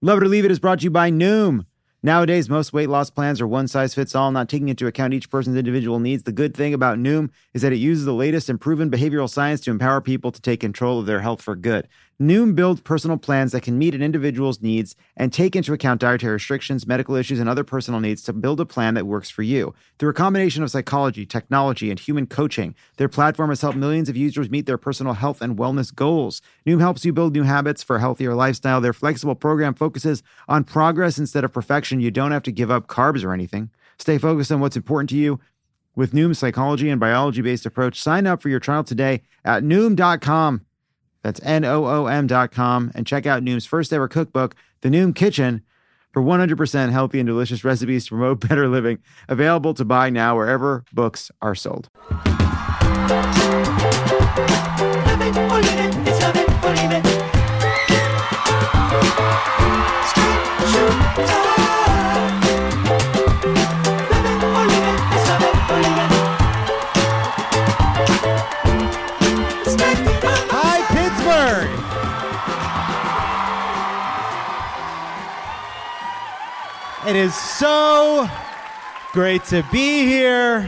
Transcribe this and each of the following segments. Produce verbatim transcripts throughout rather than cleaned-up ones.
Love It or Leave It is brought to you by Noom. Nowadays, most weight loss plans are one size fits all, not taking into account each person's individual needs. The good thing about Noom is that it uses the latest and proven behavioral science to empower people to take control of their health for good. Noom builds personal plans that can meet an individual's needs and take into account dietary restrictions, medical issues, and other personal needs to build a plan that works for you. Through a combination of psychology, technology, and human coaching, their platform has helped millions of users meet their personal health and wellness goals. Noom helps you build new habits for a healthier lifestyle. Their flexible program focuses on progress instead of perfection. You don't have to give up carbs or anything. Stay focused on what's important to you. With Noom's psychology and biology-based approach, sign up for your trial today at Noom dot com. That's N O O M dot com. And check out Noom's first ever cookbook, The Noom Kitchen, for one hundred percent healthy and delicious recipes to promote better living. Available to buy now wherever books are sold. It is so great to be here.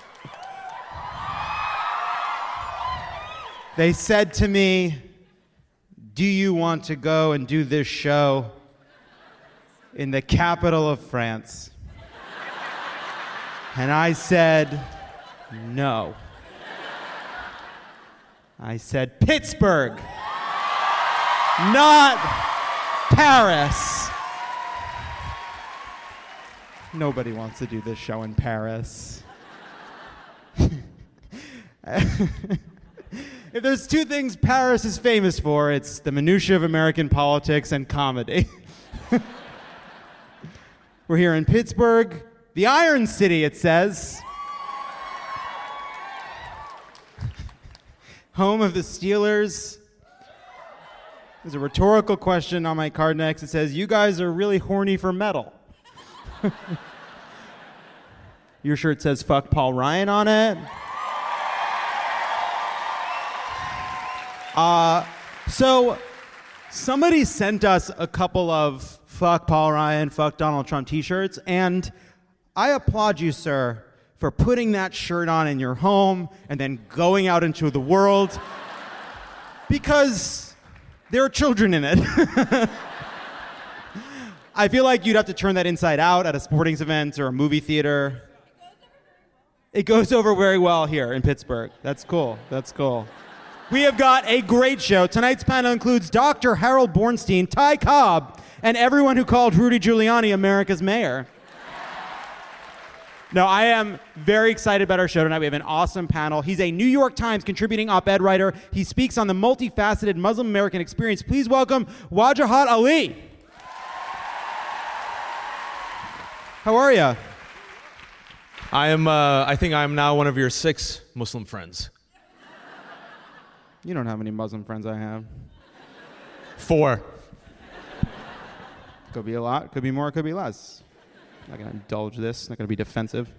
They said to me, do you want to go and do this show in the capital of France? And I said, no. I said, Pittsburgh, not Paris. Nobody wants to do this show in Paris. If there's two things Paris is famous for, it's the minutiae of American politics and comedy. We're here in Pittsburgh, the Iron City, it says. Home of the Steelers. There's a rhetorical question on my card next. It says, you guys are really horny for metal. Your shirt says fuck Paul Ryan on it. Uh, so somebody sent us a couple of fuck Paul Ryan, fuck Donald Trump t-shirts, and I applaud you, sir, for putting that shirt on in your home and then going out into the world because there are children in it. I feel like you'd have to turn that inside out at a sporting event or a movie theater. It goes over very well here in Pittsburgh. That's cool. That's cool. We have got a great show. Tonight's panel includes Doctor Harold Bornstein, Ty Cobb, and everyone who called Rudy Giuliani America's mayor. No, I am very excited about our show tonight. We have an awesome panel. He's a New York Times contributing op-ed writer. He speaks on the multifaceted Muslim American experience. Please welcome Wajahat Ali. How are you? I am. Uh, I think I am now one of your six Muslim friends. You don't have any Muslim friends I have. Four. Could be a lot, could be more, could be less. I'm not going to indulge this, not going to be defensive.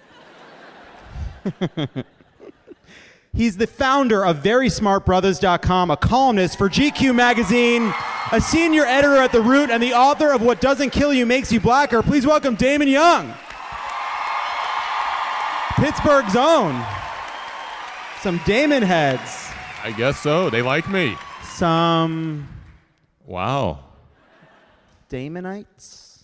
He's the founder of Very Smart Brothers dot com, a columnist for G Q magazine, a senior editor at The Root, and the author of What Doesn't Kill You Makes You Blacker. Please welcome Damon Young. Pittsburgh's own. Some Damon heads. I guess so. They like me. Some Wow. Damonites.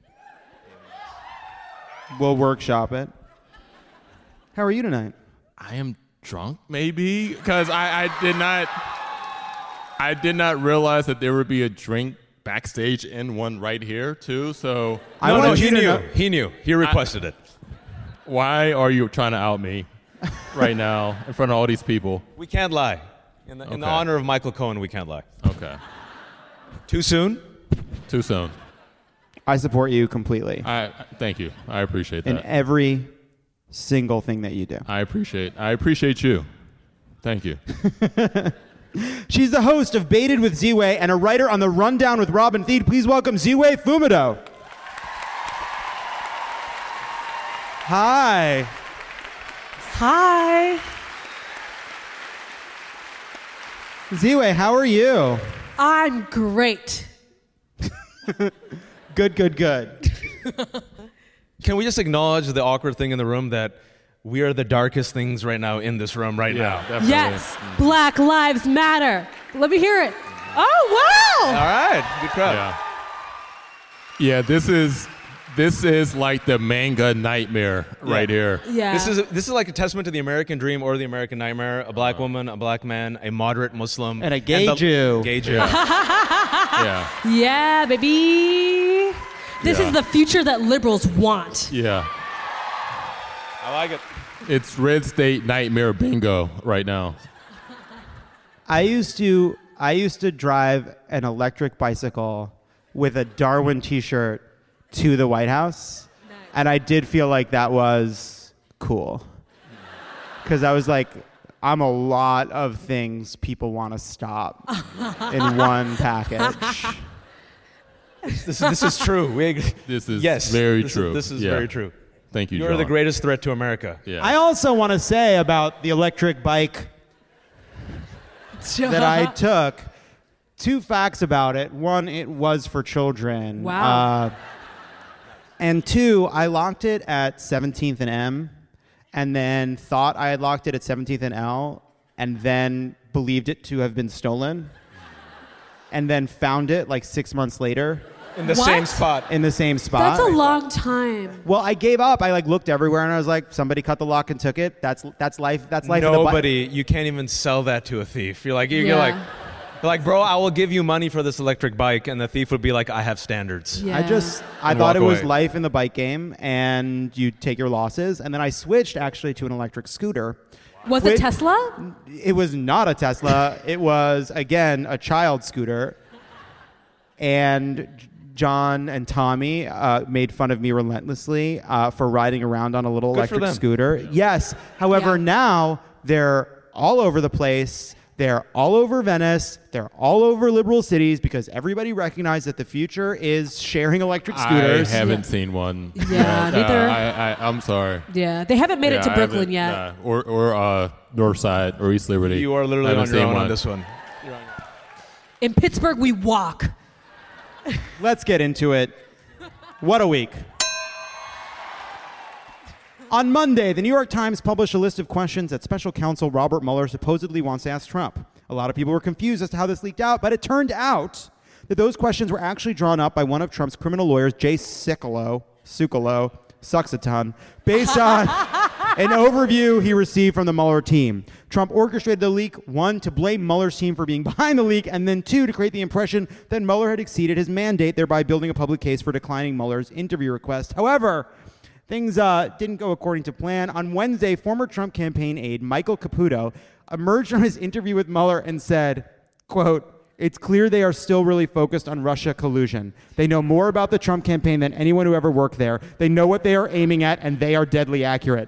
We'll workshop it. How are you tonight? I am drunk, maybe, because I, I did not, I did not realize that there would be a drink backstage and one right here too. So I no, wanted no, you he to knew. know- He knew. He requested I- it. why are you trying to out me right now in front of all these people? We can't lie. In the, in the Okay. honor of Michael Cohen, we can't lie. Okay. Too soon? Too soon. I support you completely I thank you. I appreciate in that. every single thing that you do. I appreciate. I appreciate you. Thank you. She's the host of Baited with Z-Way and a writer on The Rundown with Robin Thede. Please welcome Z-Way Fumido. Hi. Hi. Z-Way, how are you? I'm great. Good, good, good. Can we just acknowledge the awkward thing in the room that we are the darkest things right now in this room right Yeah, now? definitely. Yes, Black Lives Matter. Let me hear it. Oh, All wow. right, good crowd. Yeah. Yeah, this is this is like the manga nightmare right here. Yeah. This is this is like a testament to the American dream or the American nightmare. A black woman, a black man, a moderate Muslim, And a gay the- Jew. Gay Jew. Yeah. Yeah, baby. This Yeah. is the future that liberals want. Yeah. I like it. It's Red State Nightmare bingo right now. I used to I used to drive an electric bicycle with a Darwin T-shirt to the White House, and I did feel like that was cool because I was like, I'm a lot of things people want to stop in one package. This is, this is true. We agree. This is yes, very this true. Is, this is Yeah. very true. Thank you, You John. are the greatest threat to America. Yeah. I also want to say about the electric bike that I took. Two facts about it. One, it was for children. Wow. Uh, and two, I locked it at seventeenth and M, and then thought I had locked it at seventeenth and L, and then believed it to have been stolen, and then found it like six months later In the What? same spot. in the same spot. That's a long time. Well, I gave up. I like looked everywhere, and I was like, somebody cut the lock and took it. That's that's life. That's life. in the bi- Nobody, you can't even sell that to a thief. You're like, you're Yeah. like, you're like, bro, I will give you money for this electric bike, and the thief would be like, I have standards. Yeah. I just I And thought it walk was away. life in the bike game, and you take your losses. And then I switched actually to an electric scooter. Was Wait- it Tesla? It was not a Tesla. It was again a child scooter. And J- John and Tommy uh, made fun of me relentlessly uh, for riding around on a little Good for electric them. scooter. Yes. However, Yeah. now they're all over the place. They're all over Venice. They're all over liberal cities because everybody recognized that the future is sharing electric scooters. I haven't Yeah. seen one. Yeah, neither. I, I, I'm sorry. Yeah, they haven't made Yeah, it to I Brooklyn haven't- yet. nah. Or, or uh, Northside or East Liberty. You are literally I on haven't your seen own one. on this one. In Pittsburgh, we walk. Let's get into it. What a week. On Monday, the New York Times published a list of questions that special counsel Robert Mueller supposedly wants to ask Trump. A lot of people were confused as to how this leaked out, but it turned out that those questions were actually drawn up by one of Trump's criminal lawyers, Jay Sekulow, Sekulow, sucks a ton, based on an overview he received from the Mueller team. Trump orchestrated the leak, one, to blame Mueller's team for being behind the leak, and then two, to create the impression that Mueller had exceeded his mandate, thereby building a public case for declining Mueller's interview request. However, things uh, didn't go according to plan. On Wednesday, former Trump campaign aide Michael Caputo emerged from his interview with Mueller and said, quote, "It's clear they are still really focused on Russia collusion. They know more about the Trump campaign than anyone who ever worked there. They know what they are aiming at, and they are deadly accurate."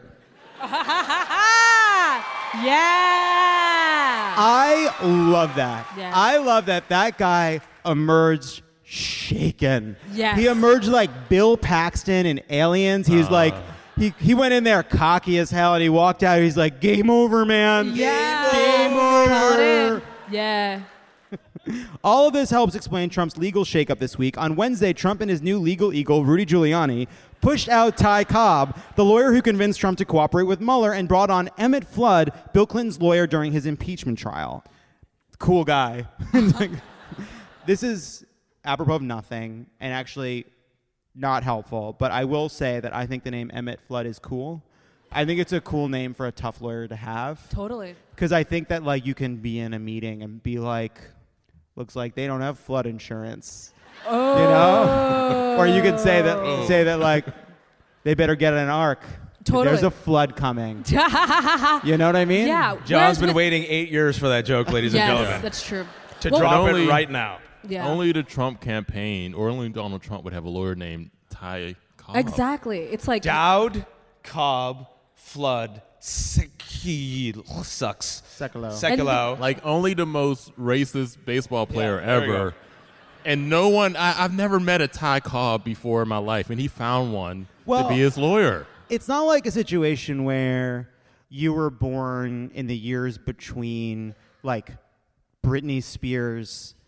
Yeah. I love that. Yeah. I love that that guy emerged shaken. Yes. He emerged like Bill Paxton in Aliens. He was like, he, he went in there cocky as hell, and he walked out. He's like, game over, man. Yeah. Game Called over. it. Yeah. All of this helps explain Trump's legal shakeup this week. On Wednesday, Trump and his new legal eagle, Rudy Giuliani, pushed out Ty Cobb, the lawyer who convinced Trump to cooperate with Mueller, and brought on Emmett Flood, Bill Clinton's lawyer during his impeachment trial. Cool guy. Like, this is apropos of nothing and actually not helpful, but I will say that I think the name Emmett Flood is cool. I think it's a cool name for a tough lawyer to have. Totally. Because I think that like you can be in a meeting and be like, looks like they don't have flood insurance. Oh. You know? Or you could say that say that like they better get an ark. Totally. There's a flood coming. You know what I mean? Yeah. John's whereas been with- waiting eight years for that joke, ladies and Yes, gentlemen. that's true. To Well- drop Only- it right now. Yeah. Only the Trump campaign or only Donald Trump would have a lawyer named Ty Cobb. Exactly. It's like Dowd, Cobb, Flood, Sekil sucks. Sekulow. Sekilo. Like only the most racist baseball player Yeah, there you ever. go. And no one, I, I've never met a Ty Cobb before in my life, and he found one Well- to be his lawyer. It's not like a situation where you were born in the years between like Britney Spears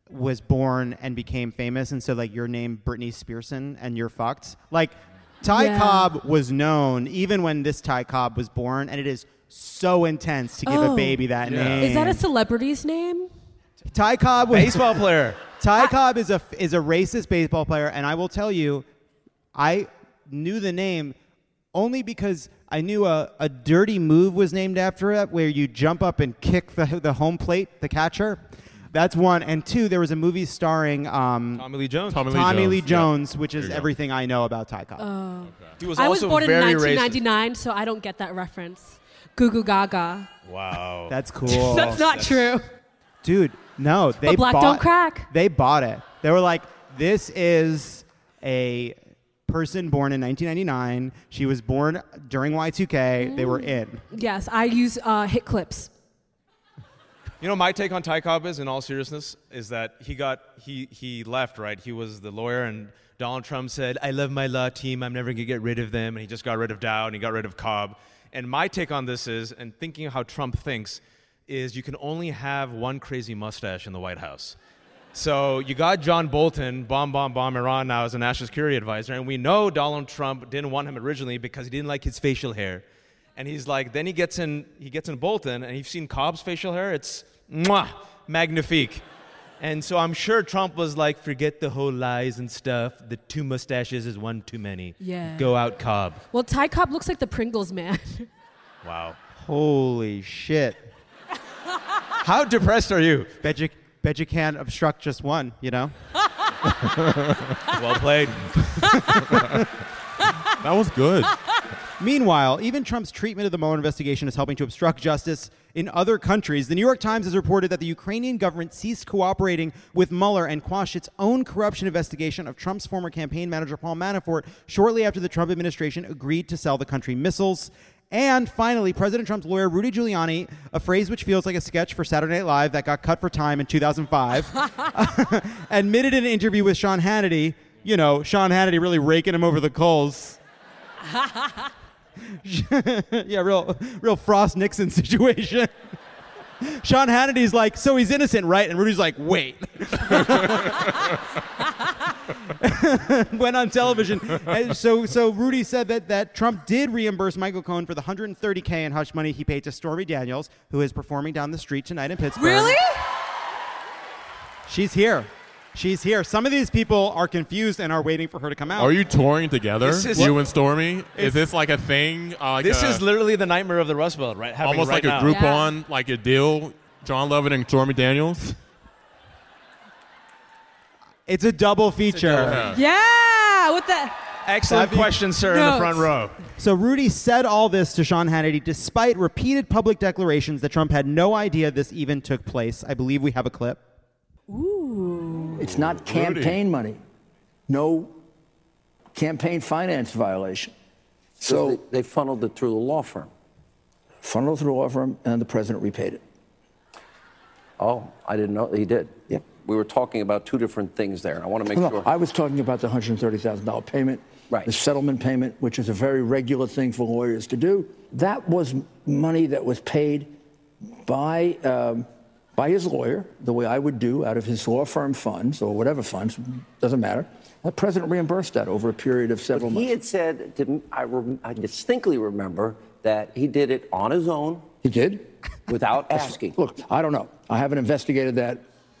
was born and became famous, and so like your name Britney Spearson and you're fucked. Like Ty Yeah. Cobb was known even when this Ty Cobb was born, and it is so intense to give a Oh. baby that Yeah. name. Is that a celebrity's name? Ty Cobb was Baseball player. Ty Cobb is a is a racist baseball player, and I will tell you, I knew the name only because I knew a, a dirty move was named after it, where you jump up and kick the the home plate, the catcher. That's one. And two, there was a movie starring um, Tommy Lee Jones. Tommy Lee Tommy Jones. Lee Yeah. Jones, which is There you go. everything I know about Ty Cobb. Oh. He was I was also born in very nineteen racist. ninety-nine, so I don't get that reference. Goo Goo Gaga. Wow. That's cool. That's not true. Dude, no, they black bought, don't crack. They bought it. They were like, this is a person born in nineteen ninety-nine. She was born during Y two K. They were in. Yes, I use uh, hit clips. You know, my take on Ty Cobb is, in all seriousness, is that he got he he left, right? He was the lawyer, and Donald Trump said, "I love my law team. I'm never gonna get rid of them." And he just got rid of Dow, and he got rid of Cobb. And my take on this is, and thinking how Trump thinks, is you can only have one crazy mustache in the White House. So you got John Bolton, bomb, bomb, bomb Iran now as a national security advisor, and we know Donald Trump didn't want him originally because he didn't like his facial hair. And he's like, then he gets in, he gets in Bolton, and you've seen Cobb's facial hair. It's mwah, magnifique. And so I'm sure Trump was like, forget the whole lies and stuff. The two mustaches is one too many. Yeah. Go out, Cobb. Well, Ty Cobb looks like the Pringles man. Wow. Holy shit. How depressed are you? Bet you, bet you can't obstruct just one, you know? Well played. That was good. Meanwhile, even Trump's treatment of the Mueller investigation is helping to obstruct justice in other countries. The New York Times has reported that the Ukrainian government ceased cooperating with Mueller and quashed its own corruption investigation of Trump's former campaign manager Paul Manafort shortly after the Trump administration agreed to sell the country missiles. And finally, President Trump's lawyer, Rudy Giuliani, a phrase which feels like a sketch for Saturday Night Live that got cut for time in two thousand five, admitted in an interview with Sean Hannity, you know, Sean Hannity really raking him over the coals. Yeah, real, real Frost Nixon situation. Sean Hannity's like, so he's innocent, right? And Rudy's like, wait. Went on television. And so, so Rudy said that, that Trump did reimburse Michael Cohen for the one hundred thirty thousand dollars in hush money he paid to Stormy Daniels, who is performing down the street tonight in Pittsburgh. Really? She's here. She's here. Some of these people are confused and are waiting for her to come out. Are you touring together, This is- you and Stormy? Is this like a thing? Uh, like This a- is literally the nightmare of the Rust Belt, right? Happening almost right like now. a Groupon, Yeah. like a deal. John Lovett and Stormy Daniels. It's a double feature. Yeah. Yeah, with the Excellent That'd be- question, sir, in the Notes. front row. So Rudy said all this to Sean Hannity despite repeated public declarations that Trump had no idea this even took place. I believe we have a clip. It's not campaign money. No campaign finance violation. So So they, they funneled it through the law firm. funneled through a law firm, and the president repaid it. Oh, I didn't know he did. Yeah. We were talking about two different things there. I want to make No, sure. I was talking about the one hundred thirty thousand dollars payment, Right. the settlement payment, which is a very regular thing for lawyers to do. That was money that was paid by um, by his lawyer, the way I would do out of his law firm funds or whatever funds, doesn't matter. The president reimbursed that over a period of several he months. had said, to, I, rem, I distinctly remember that he did it on his own He did? without asking. Look, I don't know. I haven't investigated that.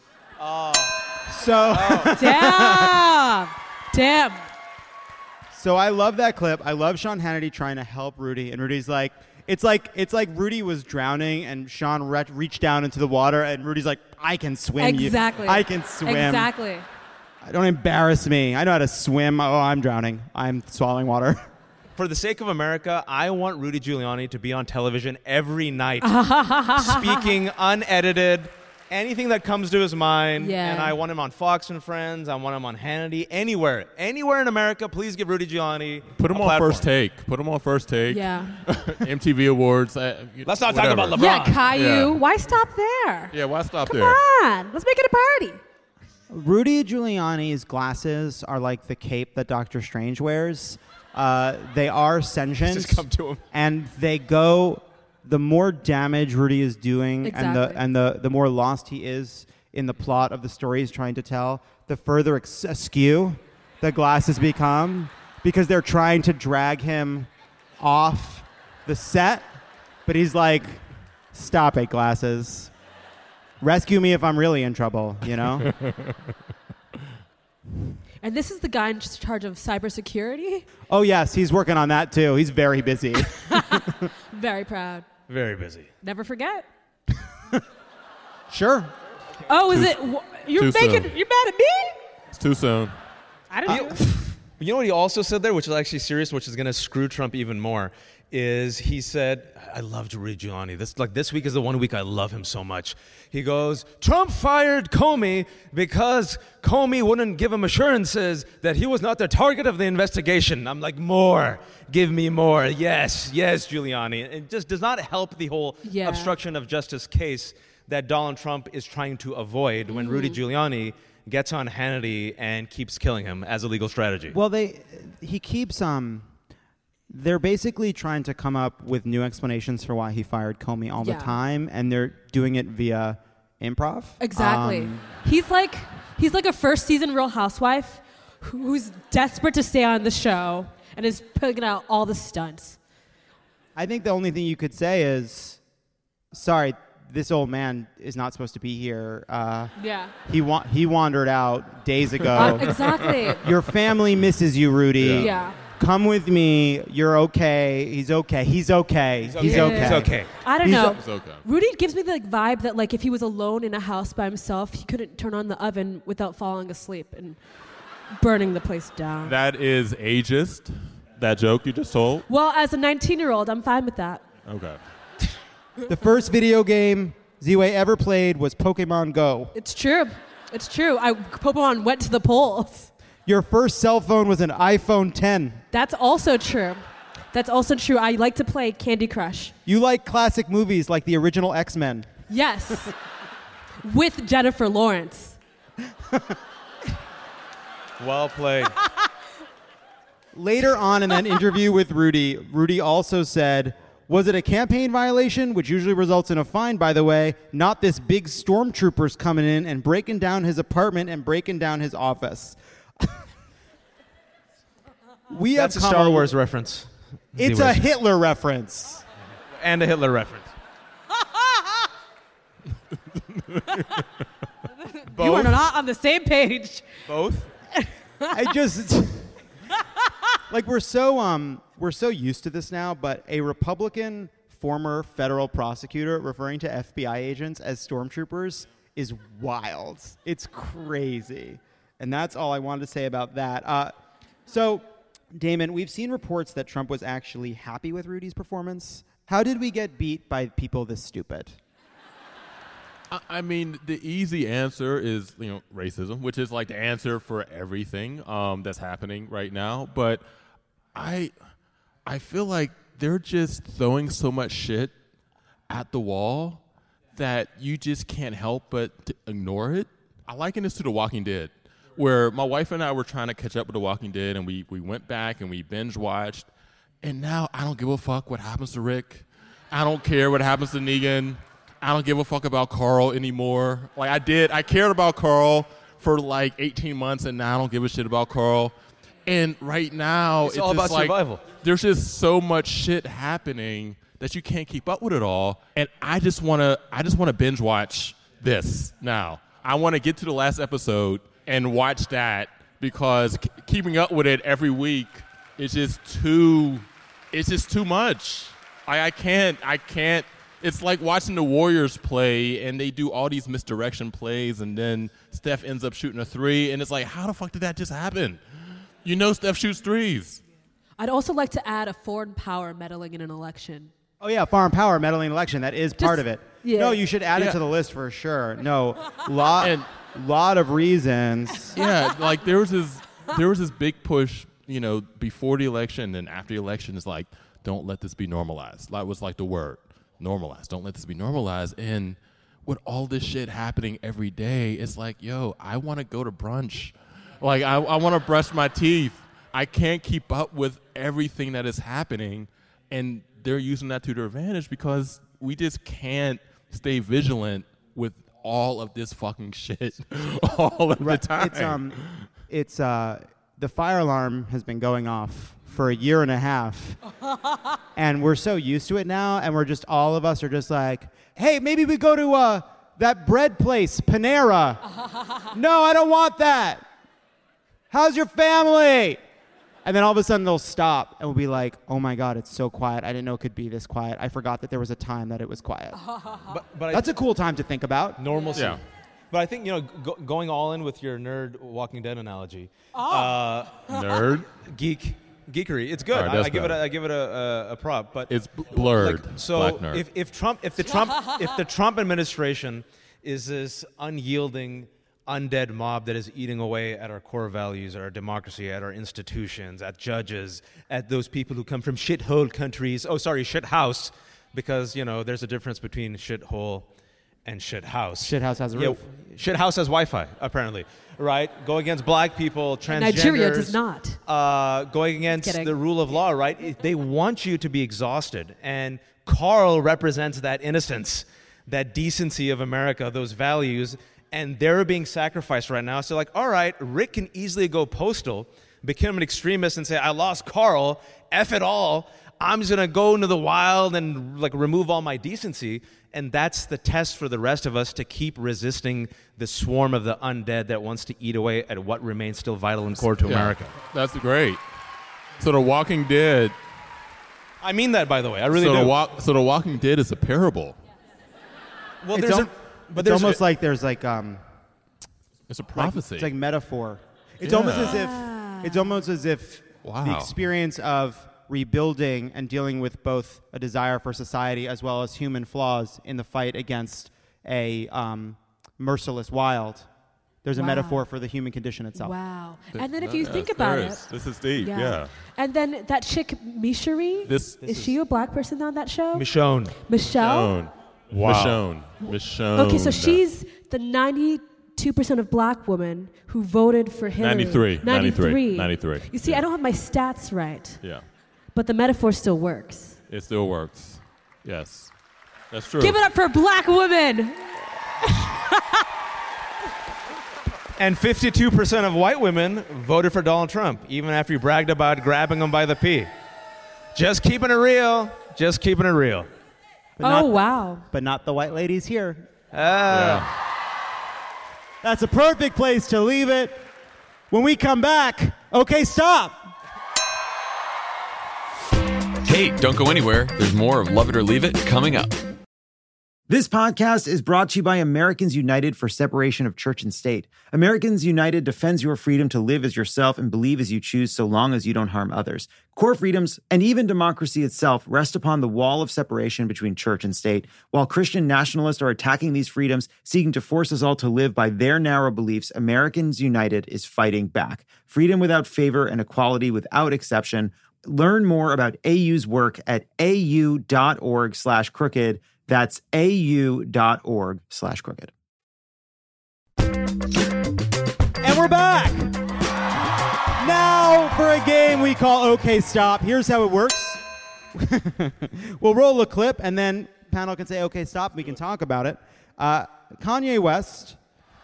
So, damn, damn. so I love that clip. I love Sean Hannity trying to help Rudy, and Rudy's like, it's like it's like Rudy was drowning, and Sean re- reached down into the water, and Rudy's like, I can swim. you- Exactly. I can swim. Exactly. Don't embarrass me. I know how to swim. Oh, I'm drowning. I'm swallowing water. For the sake of America, I want Rudy Giuliani to be on television every night, speaking unedited, anything that comes to his mind. Yeah. And I want him on Fox and Friends. I want him on Hannity. Anywhere. Anywhere in America, please give Rudy Giuliani Put him a on platform. First Take. Put him on First Take. Yeah. M T V Awards. Uh, Let's not talk about whatever. LeBron. Yeah, Caillou. Yeah. Why stop there? Yeah, why stop Come there? on. Let's make it a party. Rudy Giuliani's glasses are like the cape that Doctor Strange wears. Uh, they are sentient. Just come to him. And they go, the more damage Rudy is doing and the Exactly. and the, the more lost he is in the plot of the story he's trying to tell, the further ex- askew the glasses become because they're trying to drag him off the set. But he's like, stop it, glasses. Rescue me if I'm really in trouble, you know? And this is the guy in charge of cybersecurity? Oh, yes, he's working on that, too. He's very busy. Very proud. Very busy. Never forget. Sure. Oh, is Too- it? wh- You're too making. soon. You're mad at me? It's too soon. I didn't. do it. You know what he also said there, which is actually serious, which is going to screw Trump even more, is he said, I loved Rudy Giuliani. This, like, this week is the one week I love him so much. He goes, Trump fired Comey because Comey wouldn't give him assurances that he was not the target of the investigation. I'm like, more. Give me more. Yes, yes, Giuliani. It just does not help the whole Yeah. obstruction of justice case that Donald Trump is trying to avoid when Rudy Giuliani gets on Hannity and keeps killing him as a legal strategy. Well, they he keeps um they're basically trying to come up with new explanations for why he fired Comey all Yeah. the time, and they're doing it via improv. Exactly. Um, he's like he's like a first season Real Housewife who's desperate to stay on the show and is putting out all the stunts. I think the only thing you could say is, sorry, this old man is not supposed to be here. Uh, Yeah. he wa- he wandered out days ago. Uh, exactly. Your family misses you, Rudy. Yeah. Come with me. You're okay. He's okay. He's okay. He's okay. He's okay. He's okay. I don't He's know. o- It's okay. Rudy gives me the like, vibe that like if he was alone in a house by himself, he couldn't turn on the oven without falling asleep and burning the place down. That is ageist. That joke you just told. Well, as a nineteen-year-old, I'm fine with that. Okay. The first video game Z-Way ever played was Pokemon Go. It's true. It's true. I Pokemon went to the polls. Your first cell phone was an iPhone ten. That's also true. That's also true. I like to play Candy Crush. You like classic movies like the original X-Men. Yes. With Jennifer Lawrence. Well played. Later on in that interview with Rudy, Rudy also said, was it a campaign violation, which usually results in a fine, by the way, not this big stormtroopers coming in and breaking down his apartment and breaking down his office. we That's a have come Star Wars reference. It's Z-Way. a Hitler reference. And a Hitler reference. You are not on the same page. Both? I just like we're so um we're so used to this now, but a Republican former federal prosecutor referring to F B I agents as stormtroopers is wild. It's crazy. And that's all I wanted to say about that. Uh, so, Damon, we've seen reports that Trump was actually happy with Rudy's performance. How did we get beat by people this stupid? I- I mean, the easy answer is, you know, racism, which is like the answer for everything um, that's happening right now. But I, I feel like they're just throwing so much shit at the wall that you just can't help but to ignore it. I liken this to The Walking Dead, where my wife and I were trying to catch up with The Walking Dead, and we, we went back and we binge watched, and now I don't give a fuck what happens to Rick. I don't care what happens to Negan. I don't give a fuck about Carl anymore. Like I did, I cared about Carl for like eighteen months, and now I don't give a shit about Carl. And right now, It's all just about like, survival. There's just so much shit happening that you can't keep up with it all. And I just wanna, I just wanna binge watch this now. I wanna get to the last episode and watch that because k- keeping up with it every week is just too, it's just too much. I, I can't, I can't. It's like watching the Warriors play, and they do all these misdirection plays, and then Steph ends up shooting a three, and it's like, how the fuck did that just happen? You know Steph shoots threes. I'd also like to add a foreign power meddling in an election. Oh, yeah, foreign power meddling in election. That is part of it. yeah. No, you should add it Yeah. to the list for sure. No, lot, And- lot of reasons. Yeah, like there was this, there was this big push, you know, before the election and after the election. Is like, don't let this be normalized. That was like the word, normalized. Don't let this be normalized. And with all this shit happening every day, it's like, yo, I want to go to brunch. Like, I, I want to brush my teeth. I can't keep up with everything that is happening, and they're using that to their advantage because we just can't stay vigilant with all of this fucking shit all of the time. It's um, it's uh, the fire alarm has been going off for a year and a half, and we're so used to it now, and we're just all of us are just like, hey, maybe we go to uh that bread place, Panera. No, I don't want that. How's your family? And then all of a sudden they'll stop and we'll be like, oh my God, it's so quiet. I didn't know it could be this quiet. I forgot that there was a time that it was quiet. But, but That's I, a cool time to think about. normalcy. Yeah. But I think, you know, go, going all in with your nerd Walking Dead analogy, Oh. uh, Nerd. geek, geekery, it's good. All right, I, that's I give it, a, better. I give it a, a, a prop. But It's b- blurred. Like, so Black nerd. if, if Trump, if the Trump, if the Trump administration is this unyielding, undead mob that is eating away at our core values, at our democracy, at our institutions, at judges, at those people who come from shithole countries. Oh, sorry, shit house, because you know there's a difference between shithole and shit house. Shit house has a Yeah, roof. shit house has Wi-Fi, apparently, right? Go against black people, transgenders. Nigeria does not. Uh, going against Kidding. the rule of law, right? It- They want you to be exhausted. And Carl represents that innocence, that decency of America, those values, and they're being sacrificed right now. So like, all right, Rick can easily go postal, become an extremist and say, I lost Carl, F it all. I'm just going to go into the wild and like remove all my decency. And that's the test for the rest of us to keep resisting the swarm of the undead that wants to eat away at what remains still vital and core to Yeah, America. That's great. So The Walking Dead. I mean that, by the way. I really so do. the wa- So The Walking Dead is a parable. well, It's there's al- a, but it's there's almost a, like there's like um, It's a like- prophecy. it's like metaphor. It's Yeah. almost as if it's almost as if the Wow. experience of rebuilding and dealing with both a desire for society as well as human flaws in the fight against a um, merciless wild. There's a Wow. metaphor for the human condition itself. Wow. And then if That- you think yes, about there it, is. This is deep. yeah. Yeah. And then that chick Mishari, This is she a black person on that show? Michonne. Michelle. Michonne. Michonne. Okay, so she's the ninety-two percent of black women who voted for Hillary. ninety-three, ninety-three, ninety-three. ninety-three. You see, I don't have my stats right, Yeah. but the metaphor still works. It still works. Yes. That's true. Give it up for black women. And fifty-two percent of white women voted for Donald Trump, even after he bragged about grabbing them by the pee. Just keeping it real. Just keeping it real. But Oh, not, wow. But not the white ladies here. Ah. That's a perfect place to leave it. When we come back, okay, stop. Hey, don't go anywhere. There's more of Love It or Leave It coming up. This podcast is brought to you by Americans United for Separation of Church and State. Americans United defends your freedom to live as yourself and believe as you choose so long as you don't harm others. Core freedoms and even democracy itself rest upon the wall of separation between church and state. While Christian nationalists are attacking these freedoms, seeking to force us all to live by their narrow beliefs, Americans United is fighting back. Freedom without favor and equality without exception. Learn more about A U's work at au.org slash crooked. That's au.org slash crooked. And we're back. Now for a game we call OK Stop. Here's how it works. We'll roll a clip, and then panel can say OK Stop, and we can talk about it. Uh, Kanye West.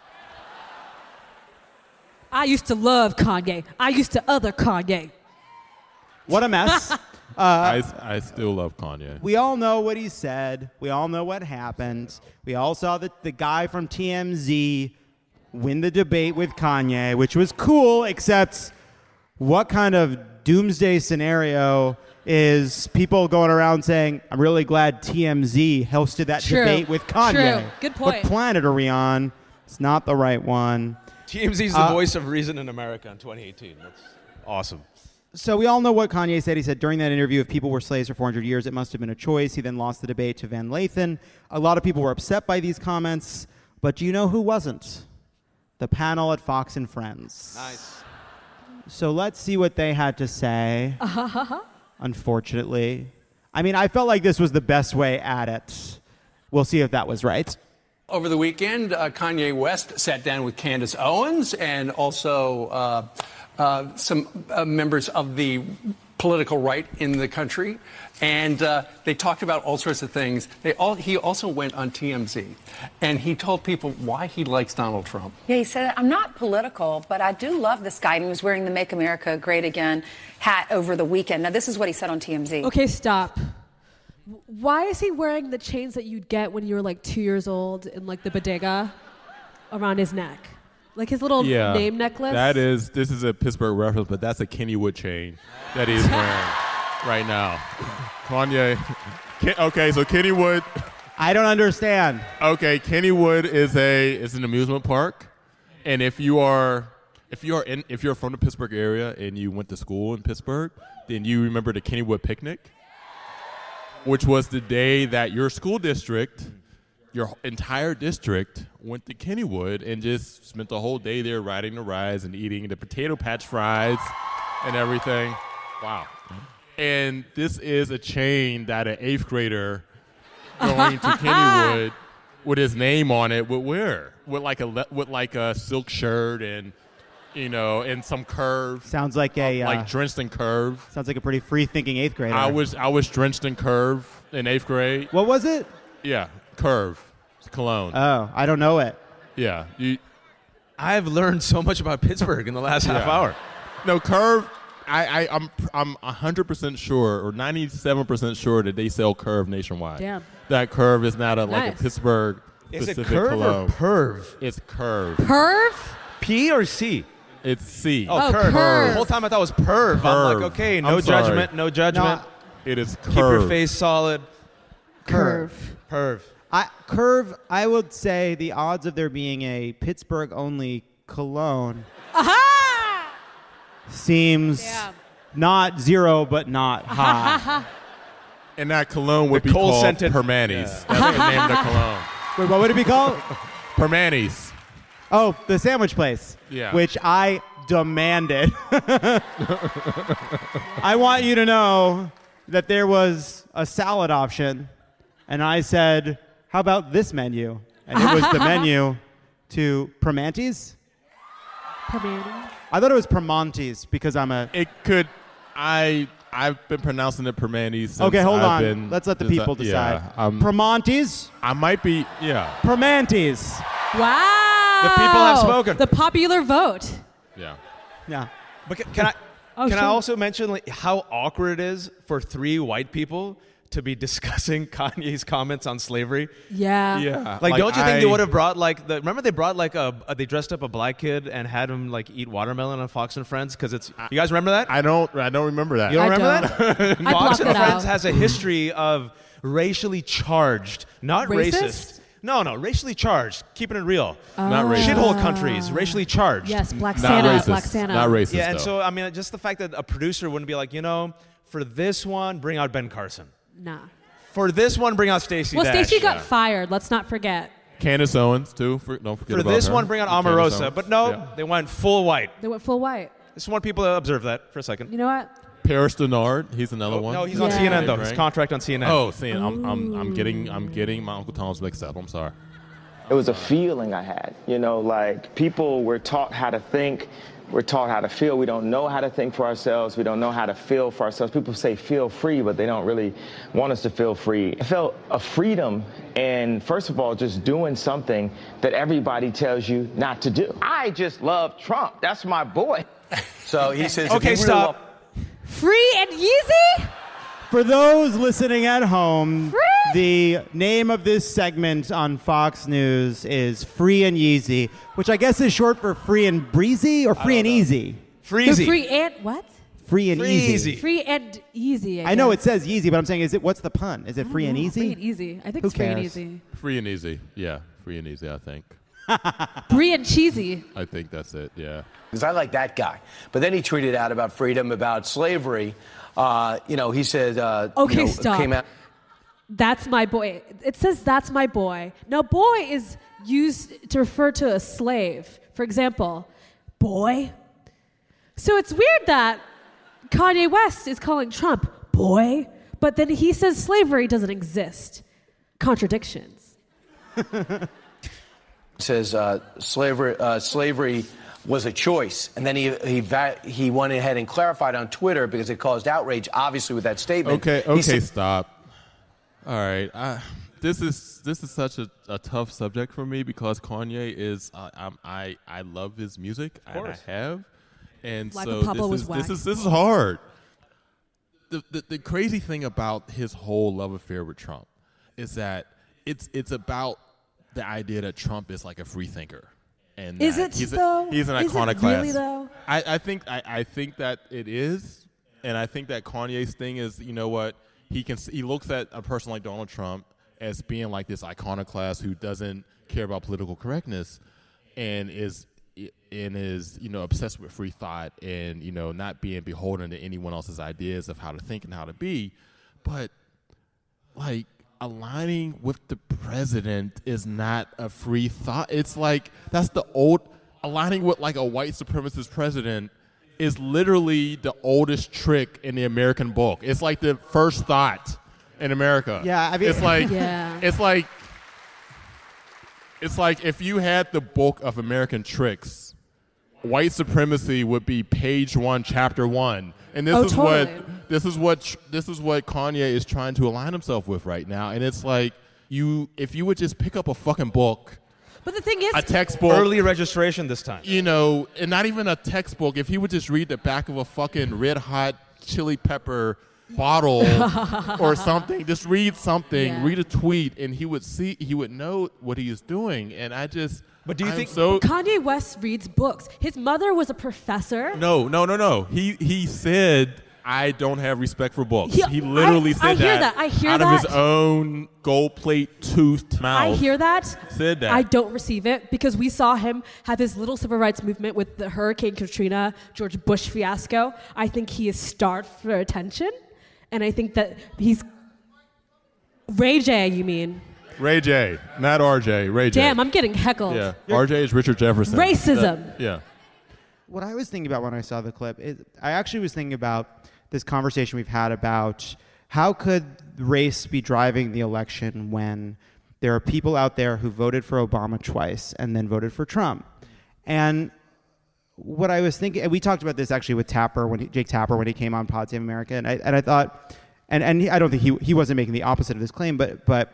I used to love Kanye. I used to other Kanye. What a mess. I, I still love Kanye. We all know what he said. We all know what happened. We all saw the, the guy from T M Z win the debate with Kanye, which was cool, except what kind of doomsday scenario is people going around saying, I'm really glad T M Z hosted that True. debate with Kanye. True. Good point. What planet are we on? It's not the right one. T M Z is the Uh, voice of reason in America in twenty eighteen. That's awesome. So we all know what Kanye said. He said during that interview, if people were slaves for four hundred years, it must have been a choice. He then lost the debate to Van Lathan. A lot of people were upset by these comments, but do you know who wasn't? The panel at Fox and Friends. Nice. So let's see what they had to say. Unfortunately. I mean, I felt like this was the best way at it. We'll see if that was right. Over the weekend, uh, Kanye West sat down with Candace Owens and also uh, uh, some uh, members of the political right in the country, and uh, they talked about all sorts of things. They all, he also went on T M Z, and he told people why he likes Donald Trump. Yeah, he said, I'm not political, but I do love this guy. And he was wearing the Make America Great Again hat over the weekend. Now, this is what he said on T M Z. Okay, stop. Why is he wearing the chains that you'd get when you were like two years old in like the bodega around his neck? Like his little yeah, name necklace? That is, this is a Pittsburgh reference, but that's a Kennywood chain that he's wearing right now. Kanye. Ken, okay, so Kennywood. I don't understand. Okay, Kennywood is a is an amusement park, and if you are if you are in if you're from the Pittsburgh area and you went to school in Pittsburgh, then you remember the Kennywood picnic, which was the day that your school district, your entire district, went to Kennywood and just spent the whole day there riding the rides and eating the potato patch fries and everything. Wow. And this is a chain that an eighth grader going to Kennywood with his name on it would wear, with like a le- with like a silk shirt and, you know, and some curve. Sounds like a uh, like uh, drenched in curve. Sounds like a pretty free-thinking eighth grader. I was I was drenched in curve in eighth grade. What was it? Yeah, Curve. It's cologne. Oh, I don't know it. Yeah. You, I've learned so much about Pittsburgh in the last half Yeah. hour. No, Curve, I, I, I'm I'm one hundred percent sure or ninety-seven percent sure that they sell Curve nationwide. Damn. That Curve is not a like Nice. a Pittsburgh Is it specific curve cologne. or perv? It's Curve. Perv? P or C? It's C. Oh, Oh, curve. curve. The whole time I thought it was perv. I'm Curve. like, okay, I'm no sorry. judgment, no judgment. It is Curve. Keep your face solid. Curve. Perv. I, Curve, I would say the odds of there being a Pittsburgh-only cologne Aha! seems Yeah. not zero, but not high. And that cologne would The be called coal-scented- Permanis. That's the name of the cologne. Wait, what would it be called? Permanis. Oh, the sandwich place. Yeah. Which I demanded. I want you to know that there was a salad option, and I said, how about this menu? And it was the menu to Primanti's. Primanti's. I thought it was Primanti's because I'm a... It could. I I've been pronouncing it Permanis. Since Okay, hold I've on. Been, Let's let the since people I- decide. Yeah, um, Primanti's? I might be. Yeah. Primanti's. Wow. The people have spoken. The popular vote. Yeah. Yeah. But can, can I Oh, can I sure. also mention like, how awkward it is for three white people to be discussing Kanye's comments on slavery? Yeah. Yeah. Like, don't you think I- they would have brought like the? Remember they brought like a, a they dressed up a black kid and had him like eat watermelon on Fox and Friends because it's. You guys remember that? I don't. I don't remember that. You don't I remember don't. that? I Fox blocked and it Friends out. has a history of racially charged, not Racist? racist. No, no, racially charged. Keeping it real. Not racist. Shithole countries, racially charged. Yes, Black Not Santa. racist. Black Santa. Not racist. Yeah, and though. so I mean, just the fact that a producer wouldn't be like, you know, for this one, bring out Ben Carson. Nah. For this one, bring out Stacey Well, Dash. Stacey got fired. Let's not forget. Candace Owens too. For, don't forget For about this her. one, bring out Candace Omarosa. Owens. But no, Yeah. they went full white. They went full white. Just want people to observe that for a second. You know what? Paris Denard. He's another Oh, one. no, he's on Yeah. C N N though. His Right? contract on C N N. Oh, see, I'm, I'm, I'm getting, I'm getting my Uncle Tom's mixed up. I'm sorry. It was a feeling I had, you know, like people were taught how to think, we're taught how to feel. We don't know how to think for ourselves. We don't know how to feel for ourselves. People say feel free, but they don't really want us to feel free. I felt a freedom in, first of all, just doing something that everybody tells you not to do. I just love Trump. That's my boy. So he says, Okay, if you really stop. Free and Yeezy? For those listening at home, Free? the name of this segment on Fox News is Free and Yeezy, which I guess is short for Free and Breezy or Free and Easy. Freezy. Free and what? Free and Easy. Freezy. Free and easy. I, I know it guess. says Yeezy, but I'm saying, is it? What's the pun? Is it Free and Oh, Easy? Free and easy. I think Who it's free and cares? easy. Free and easy. Yeah, free and easy. I think. Free and cheesy. I think that's it. Yeah. Because I like that guy. But then he tweeted out about freedom, about slavery. Uh, you know, he said, uh, Okay, you know, stop. came out. That's my boy. It says that's my boy. Now, boy is used to refer to a slave. For example, boy. So it's weird that Kanye West is calling Trump boy, but then he says slavery doesn't exist. Contradictions. Says uh, slavery, uh, slavery was a choice. And then he he va- he went ahead and clarified on Twitter because it caused outrage, obviously, with that statement. Okay, He okay, said- stop. All right, I, this is this is such a, a tough subject for me because Kanye is uh, I'm, I I love his music and I have, and Like so a Papa this was is, whack. this is this is hard. The, the the crazy thing about his whole love affair with Trump is that it's it's about the idea that Trump is like a free thinker. And Is that it he's though? A, he's an Is it iconoclast. really though? I, I think I, I think that it is, and I think that Kanye's thing is, you know what, he can he looks at a person like Donald Trump as being like this iconoclast who doesn't care about political correctness, and is and is you know obsessed with free thought and you know not being beholden to anyone else's ideas of how to think and how to be, but like aligning with the president is not a free thought. It's like that's the old aligning with like a white supremacist president is literally the oldest trick in the American book. It's like the first thought in America. Yeah, I mean, it's like Yeah. it's like it's like if you had the book of American tricks, white supremacy would be page one, chapter one, and this Oh, is totally. what this is what tr- this is what Kanye is trying to align himself with right now. And it's like you, if you would just pick up a fucking book, But the thing is, a textbook, Early registration this time. you know, and not even a textbook. If he would just read the back of a fucking Red Hot Chili Pepper bottle or something, just read something, Yeah. read a tweet, and he would see, he would know what he is doing. And I just, But do you I'm think- so? Kanye West reads books. His mother was a professor. No, no, no, no. He he said, I don't have respect for books. Yeah, he literally I- said I hear that, that. I hear out of his that. own gold plate toothed mouth. I hear that. Said that. I don't receive it because we saw him have his little civil rights movement with the Hurricane Katrina, George Bush fiasco. I think he is starved for attention, and I think that he's Ray J. You mean? Ray J, not R J. Ray J. Damn, I'm getting heckled. Yeah, R J is Richard Jefferson. Racism. That- yeah. What I was thinking about when I saw the clip is I actually was thinking about this conversation we've had about how could race be driving the election when there are people out there who voted for Obama twice and then voted for Trump. And what I was thinking, and we talked about this actually with Tapper, when he, Jake Tapper, when he came on Pod Save America, and I, and I thought, and, and he, I don't think he, he wasn't making the opposite of this claim, but, but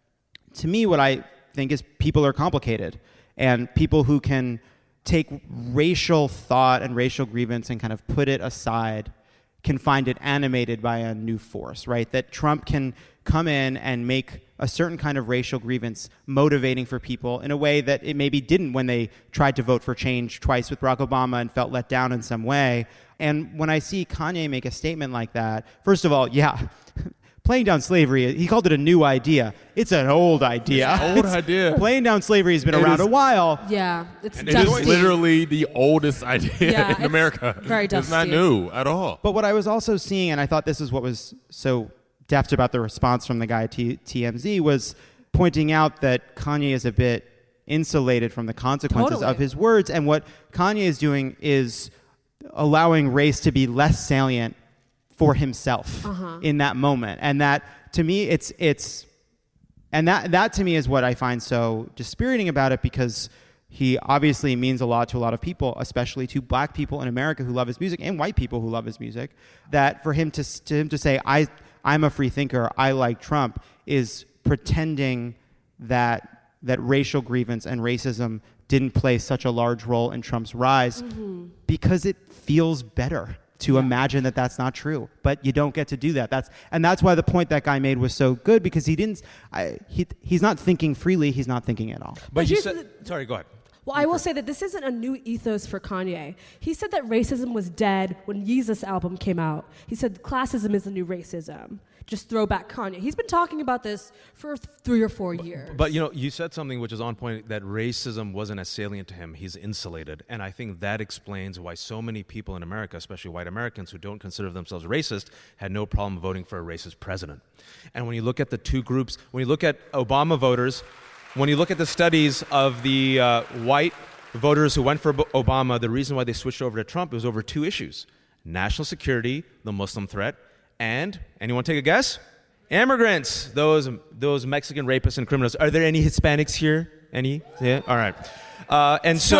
to me, what I think is people are complicated, and people who can take racial thought and racial grievance and kind of put it aside can find it animated by a new force, right? That Trump can come in and make a certain kind of racial grievance motivating for people in a way that it maybe didn't when they tried to vote for change twice with Barack Obama and felt let down in some way. And when I see Kanye make a statement like that, first of all, yeah, playing down slavery, he called it a new idea. It's an old idea. It's an old idea. Playing down slavery has been It around is- a while. Yeah, it's And it is dusty. literally the oldest idea Yeah, in it's America. very It's not dusty. new at all. But what I was also seeing, and I thought this is what was so deft about the response from the guy at T- TMZ, was pointing out that Kanye is a bit insulated from the consequences Totally. of his words. And what Kanye is doing is allowing race to be less salient for himself Uh-huh. in that moment. And that, to me, it's it's and that that to me is what I find so dispiriting about it, because he obviously means a lot to a lot of people, especially to black people in America who love his music and white people who love his music. That for him to to him to say, I I'm a free thinker, I like Trump, is pretending that that racial grievance and racism didn't play such a large role in Trump's rise, Mm-hmm. because it feels better to imagine that that's not true, but you don't get to do that. That's and that's why the point that guy made was so good, because he didn't. I, he he's not thinking freely. He's not thinking at all. But you here's said, sorry, go ahead. Well, I will say that this isn't a new ethos for Kanye. He said that racism was dead when Yeezus album came out. He said classism is the new racism. Just throw back Kanye. He's been talking about this for th- three or four years. But you know, you said something which is on point, that racism wasn't as salient to him. He's insulated. And I think that explains why so many people in America, especially white Americans who don't consider themselves racist, had no problem voting for a racist president. And when you look at the two groups, when you look at Obama voters, when you look at the studies of the uh, white voters who went for Bo- Obama, the reason why they switched over to Trump was over two issues: national security, the Muslim threat, and, anyone take a guess? Immigrants, those those Mexican rapists and criminals. Are there any Hispanics here? Any? Yeah? All right. Uh, and so,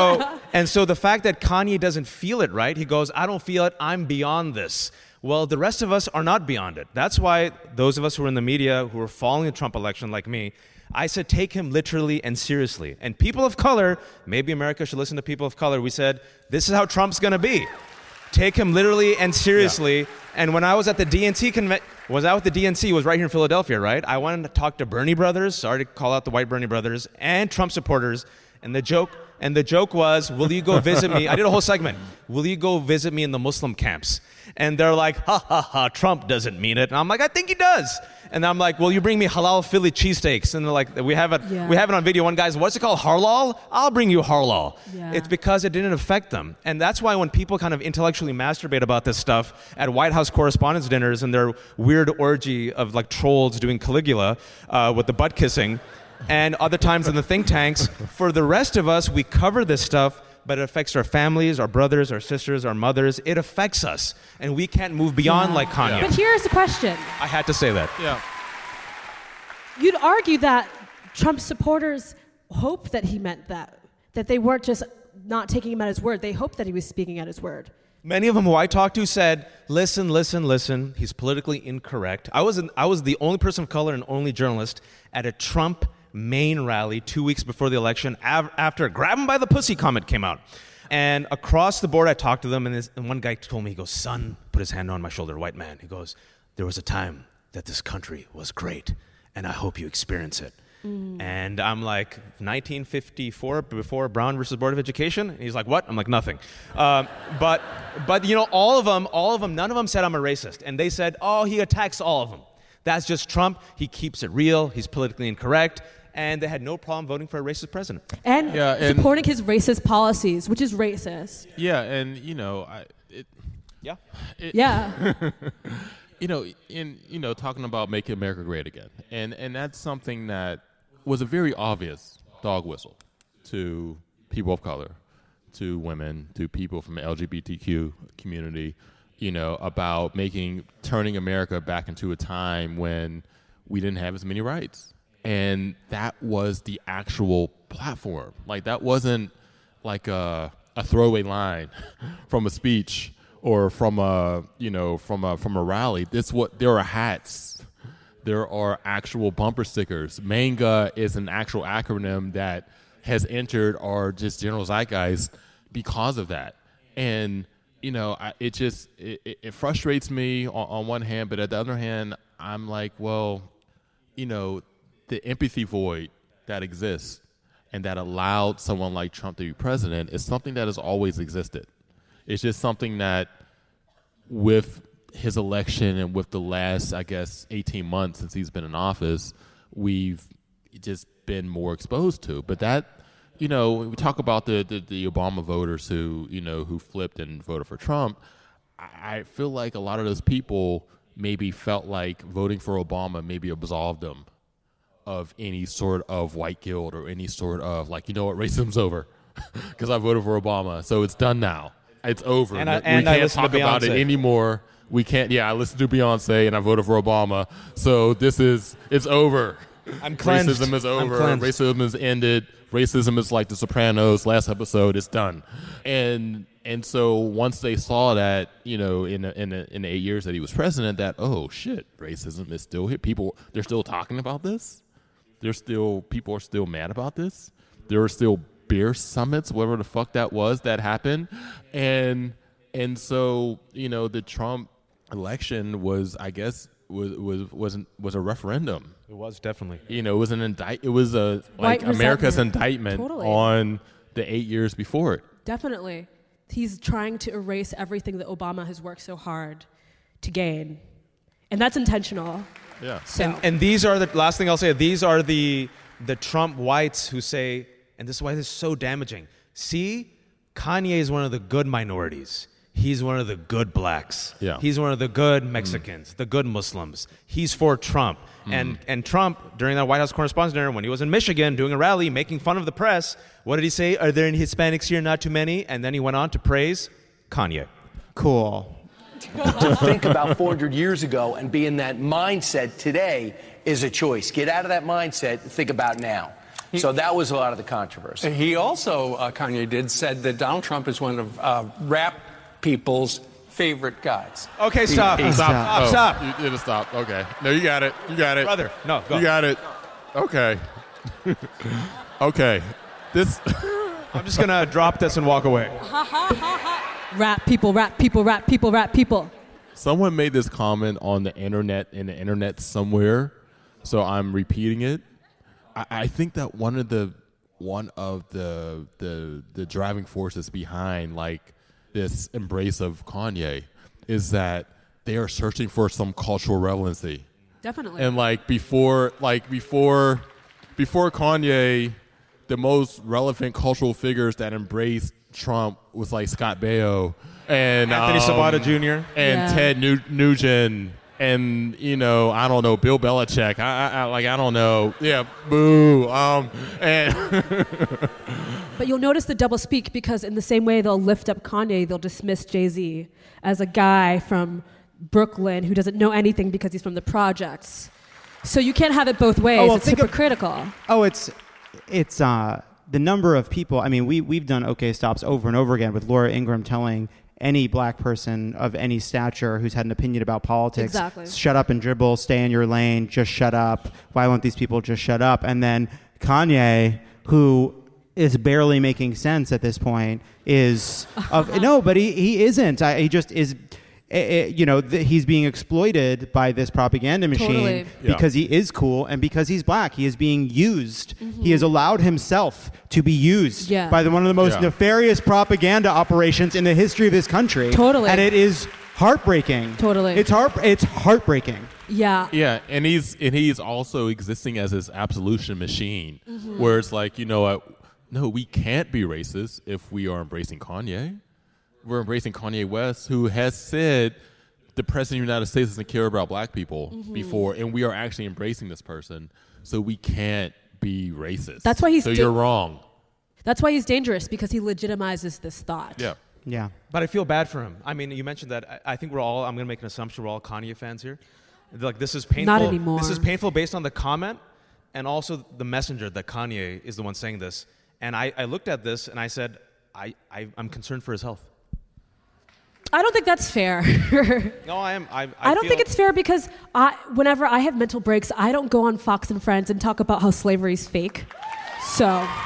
And so the fact that Kanye doesn't feel it, right? He goes, I don't feel it. I'm beyond this. Well, the rest of us are not beyond it. That's why those of us who are in the media, who are following the Trump election like me, I said take him literally and seriously. And people of color, maybe America should listen to people of color, we said, this is how Trump's going to be. Take him literally and seriously. Yeah. And when I was at the D N C convention, was out with the D N C, was right here in Philadelphia, right? I wanted to talk to Bernie brothers, sorry to call out the white Bernie brothers, and Trump supporters. And the joke, and the joke was, will you go visit me? I did a whole segment. Will you go visit me in the Muslim camps? And they're like, ha, ha, ha, Trump doesn't mean it. And I'm like, I think he does. And I'm like, will you bring me halal Philly cheesesteaks? And they're like, we have it, yeah. we have it on video. One guy's, what's it called, harlal? I'll bring you harlal. Yeah. It's because it didn't affect them. And that's why when people kind of intellectually masturbate about this stuff at White House correspondents' dinners and their weird orgy of like trolls doing Caligula uh, with the butt kissing, and other times in the think tanks, for the rest of us, we cover this stuff, but it affects our families, our brothers, our sisters, our mothers. It affects us, and we can't move beyond yeah. like Kanye. But here's the question. I had to say that. Yeah. You'd argue that Trump supporters hope that he meant that, that they weren't just not taking him at his word. They hoped that he was speaking at his word. Many of them who I talked to said, listen, listen, listen, he's politically incorrect. I was, an, I was the only person of color and only journalist at a Trump Maine rally two weeks before the election av- after Grab Him by the Pussy comment came out. And across the board, I talked to them, and, this, and one guy told me, he goes, son, put his hand on my shoulder, white man. He goes, there was a time that this country was great, and I hope you experience it. Mm. And I'm like, nineteen fifty-four, before Brown versus Board of Education? And he's like, what? I'm like, nothing. Um, but, but you know, all of them, all of them, none of them said I'm a racist. And they said, oh, he attacks all of them. That's just Trump. He keeps it real. He's politically incorrect. And they had no problem voting for a racist president. And, yeah, and supporting his racist policies, which is racist. Yeah, and, you know, I... It, yeah. It, yeah. You know, in, you know, talking about making America great again. And, and that's something that was a very obvious dog whistle to people of color, to women, to people from the L G B T Q community, you know, about making, turning America back into a time when we didn't have as many rights. And that was the actual platform. Like, that wasn't like a, a throwaway line from a speech or from a, you know, from a, from a rally. This what there are hats. There are actual bumper stickers. MANGA is an actual acronym that has entered our just general zeitgeist because of that. And, you know, I, it just, it, it frustrates me on, on one hand, but at the other hand, I'm like, well, you know, the empathy void that exists and that allowed someone like Trump to be president is something that has always existed. It's just something that with his election and with the last, I guess, eighteen months since he's been in office, we've just been more exposed to. But that, you know, we talk about the, the, the Obama voters who, you know, who flipped and voted for Trump. I feel like a lot of those people maybe felt like voting for Obama maybe absolved them of any sort of white guilt or any sort of, like, you know what, racism's over because I voted for Obama, so it's done now. It's over. And I, we and can't I talk about it anymore. We can't, yeah, I listened to Beyonce and I voted for Obama, so this is, it's over. I'm cleansed. Racism is over. I'm Racism is ended. Racism is like The Sopranos, last episode, it's done. And and so once they saw that, you know, in a, in, a, in the eight years that he was president, that, oh, shit, racism is still here. People, they're still talking about this. There's still, people are still mad about this. There are still beer summits, whatever the fuck that was, that happened. And and so, you know, the Trump election was, I guess, was was wasn't was a referendum. It was definitely. You know, it was an indict. It was a like White America's resentment. indictment Totally. on the eight years before it. Definitely. He's trying to erase everything that Obama has worked so hard to gain. And that's intentional. Yeah. So. And, and these are the last thing I'll say. These are the the Trump whites who say, and this is why this is so damaging. See, Kanye is one of the good minorities. He's one of the good blacks. Yeah. He's one of the good Mexicans, mm. the good Muslims. He's for Trump. Mm. And and Trump, during that White House Correspondents' Dinner, when he was in Michigan doing a rally, making fun of the press, what did he say? Are there any Hispanics here? Not too many. And then he went on to praise Kanye. Cool. To think about four hundred years ago and be in that mindset today is a choice. Get out of that mindset and think about now. So that was a lot of the controversy. He also, uh, Kanye did, said that Donald Trump is one of uh, rap people's favorite guys. Okay, stop. He, he, stop. Oh, Stop. You did stop. Okay. No, you got it. You got it. Brother, no, go. You got it. Okay. Okay. This. I'm just going to drop this and walk away. Rap people, rap people, rap people, rap people. Someone made this comment on the internet, in the internet somewhere, so I'm repeating it. I, I think that one of the one of the the the driving forces behind like this embrace of Kanye is that they are searching for some cultural relevancy. Definitely. And like before, like before, before Kanye, the most relevant cultural figures that embraced Trump was like Scott Baio and Anthony um, Sabato Junior and Yeah. Ted Nu- Nugent and you know I don't know Bill Belichick. I, I, I like I don't know. Yeah, boo. Um, and But you'll notice the double speak because in the same way they'll lift up Kanye, they'll dismiss Jay-Z as a guy from Brooklyn who doesn't know anything because he's from the projects. So you can't have it both ways. Oh, well, it's think of- hypocritical. Oh, it's it's uh, the number of people. I mean, we we've done OK Stops over and over again with Laura Ingraham telling any black person of any stature who's had an opinion about politics, Exactly. shut up and dribble, stay in your lane, just shut up. Why won't these people just shut up? And then Kanye, who is barely making sense at this point, is of no, but he he isn't. I, he just is. eh, eh, you know, th- he's being exploited by this propaganda machine Totally. Yeah. because he is cool and because he's black. He is being used. Mm-hmm. He has allowed himself to be used Yeah. by the, one of the most Yeah. nefarious propaganda operations in the history of this country. Totally. And it is heartbreaking. Totally. It's heart. It's heartbreaking. Yeah. yeah, and he's and he's also existing as this absolution machine, Mm-hmm. where it's like you know what? No, we can't be racist if we are embracing Kanye. We're embracing Kanye West, who has said the president of the United States doesn't care about black people Mm-hmm. before, and we are actually embracing this person, so we can't be racist. That's why he's So di- you're wrong. That's why he's dangerous because he legitimizes this thought. Yeah. Yeah. But I feel bad for him. I mean, you mentioned that. I, I think we're all, I'm going to make an assumption, we're all Kanye fans here. Like, this is painful. Not anymore. This is painful based on the comment and also the messenger that Kanye is the one saying this. And I, I looked at this and I said, I, I, I'm concerned for his health. I don't think that's fair. No, I am. I, I, I don't feel- think it's fair because I, whenever I have mental breaks, I don't go on Fox and Friends and talk about how slavery is fake. So,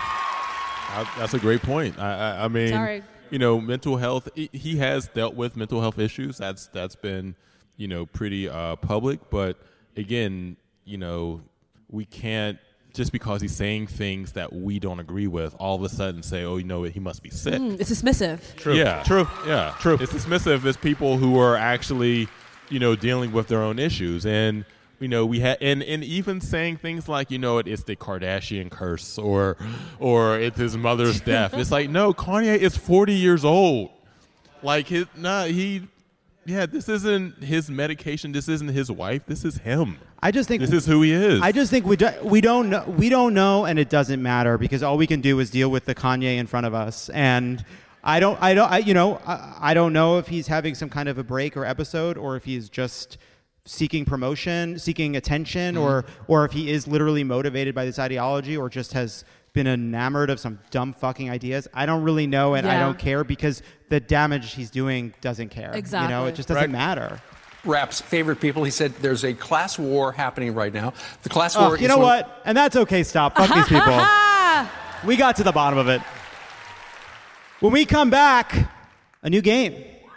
I, that's a great point. I, I, I mean, Sorry. you know, mental health. He, he has dealt with mental health issues. That's that's been, you know, pretty uh, public. But again, you know, we can't just because he's saying things that we don't agree with, all of a sudden say, oh, you know what, he must be sick. mm, it's dismissive. True. Yeah. True. Yeah. True. It's dismissive as people who are actually, you know, dealing with their own issues. And, you know, we had, and, and even saying things like, you know, it, it's the Kardashian curse or, or it's his mother's death. It's like, no, Kanye is forty years old. Like, his, nah, he, yeah, this isn't his medication. This isn't his wife. This is him. I just think This is who he is. I just think we do, we don't know, we don't know, and it doesn't matter because all we can do is deal with the Kanye in front of us. And I don't, I don't, I, you know, I, I don't know if he's having some kind of a break or episode, or if he's just seeking promotion, seeking attention, Mm-hmm. or or if he is literally motivated by this ideology, or just has been enamored of some dumb fucking ideas. I don't really know, and I Yeah. don't care because the damage he's doing doesn't care. You know, Exactly. it just doesn't Right. matter. Rap's favorite people. He said there's a class war happening right now. The class Oh, war. you is know one- what? And that's okay. Stop. Fuck these people. We got to the bottom of it. When we come back, a new game.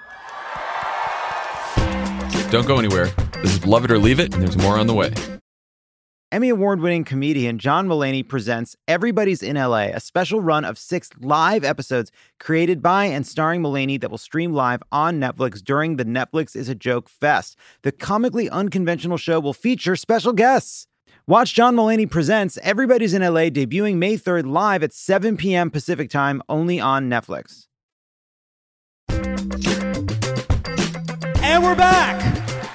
Don't go anywhere. This is Love It or Leave It, and there's more on the way. Emmy award-winning comedian John Mulaney presents Everybody's in L A, a special run of six live episodes created by and starring Mulaney that will stream live on Netflix during the Netflix is a Joke Fest. The comically unconventional show will feature special guests. Watch John Mulaney Presents Everybody's in L A debuting May third live at seven p.m. Pacific Time only on Netflix. And we're back.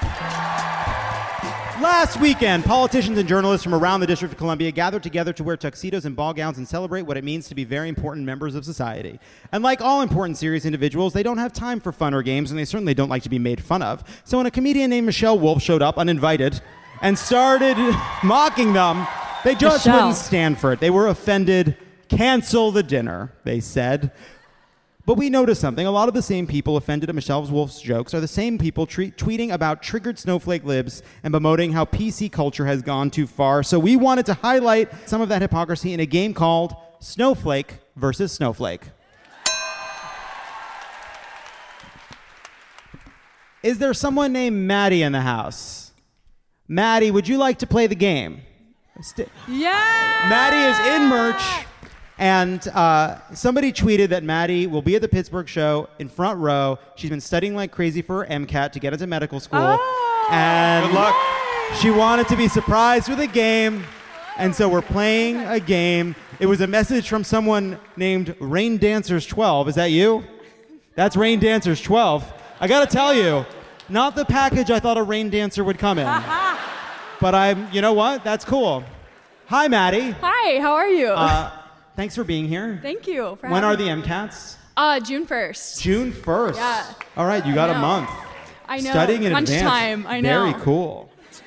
Last weekend, politicians and journalists from around the District of Columbia gathered together to wear tuxedos and ball gowns and celebrate what it means to be very important members of society. And like all important, serious individuals, they don't have time for fun or games, and they certainly don't like to be made fun of. So when a comedian named Michelle Wolf showed up uninvited and started mocking them, They just Michelle. wouldn't stand for it. They were offended. Cancel the dinner, they said. But we noticed something. A lot of the same people offended at Michelle Wolf's jokes are the same people tre- tweeting about triggered snowflake libs and bemoaning how P C culture has gone too far. So we wanted to highlight some of that hypocrisy in a game called Snowflake versus Snowflake. Is there someone named Maddie in the house? Maddie, would you like to play the game? St- Yeah! Maddie is in merch. And uh, somebody tweeted that Maddie will be at the Pittsburgh show in front row. She's been studying like crazy for her MCAT to get into medical school. Oh, and Good luck. She wanted to be surprised with a game. And so we're playing a game. It was a message from someone named Rain Dancers twelve. Is that you? That's Rain Dancers twelve. I got to tell you, not the package I thought a Rain Dancer would come in. But I'm, you know what? That's cool. Hi, Maddie. Hi, how are you? Uh, Thanks for being here. Thank you for When having are the me. MCATs? Uh, June first. June first. Yeah. All right, you got I a know. month. I know. Studying in Lunchtime, advance. I know. Very cool.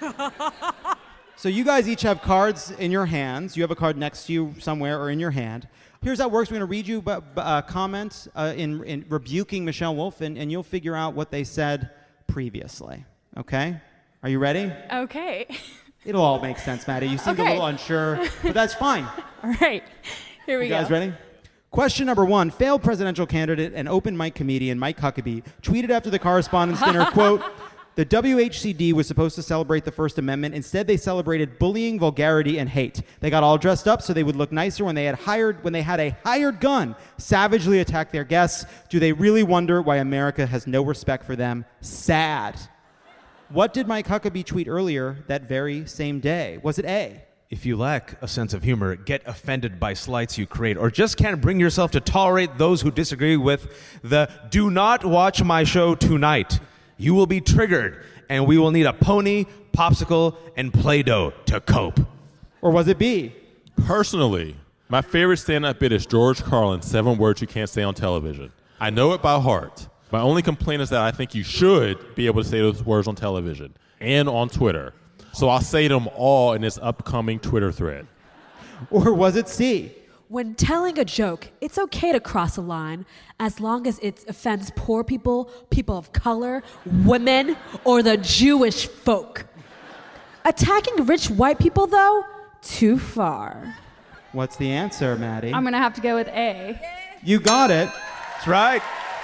So you guys each have cards in your hands. You have a card next to you somewhere or in your hand. Here's how it works. We're going to read you a uh, comment uh, in, in rebuking Michelle Wolf, and, and you'll figure out what they said previously. Okay? Are you ready? Okay. It'll all make sense, Maddie. You seemed a Okay. little unsure, but that's fine. All right. Here we You go. guys ready? Question number one. Failed presidential candidate and open mic comedian Mike Huckabee tweeted after the Correspondents' Dinner, quote, the W H C D was supposed to celebrate the First Amendment. Instead, they celebrated bullying, vulgarity, and hate. They got all dressed up so they would look nicer when they had hired when they had a hired gun savagely attack their guests. Do they really wonder why America has no respect for them? Sad. What did Mike Huckabee tweet earlier that very same day? Was it A? If you lack a sense of humor, get offended by slights you create, or just can't bring yourself to tolerate those who disagree with the do not watch my show tonight, you will be triggered, and we will need a pony, popsicle, and Play-Doh to cope. Or was it B? Personally, my favorite stand-up bit is George Carlin's Seven Words You Can't Say on Television. I know it by heart. My only complaint is that I think you should be able to say those words on television and on Twitter. So I'll say them all in this upcoming Twitter thread. Or was it C? When telling a joke, it's okay to cross a line as long as it offends poor people, people of color, women, or the Jewish folk. Attacking rich white people, though, too far. What's the answer, Maddie? I'm going to have to go with A. You got it. That's right.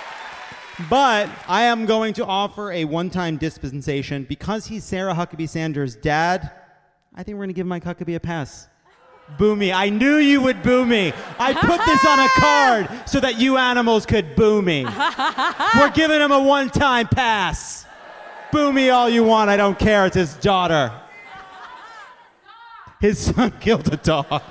But I am going to offer a one-time dispensation. Because he's Sarah Huckabee Sanders' dad, I think we're going to give Mike Huckabee a pass. Boo me. I knew you would boo me. I put this on a card so that you animals could boo me. We're giving him a one-time pass. Boo me all you want. I don't care. It's his daughter. His son killed a dog.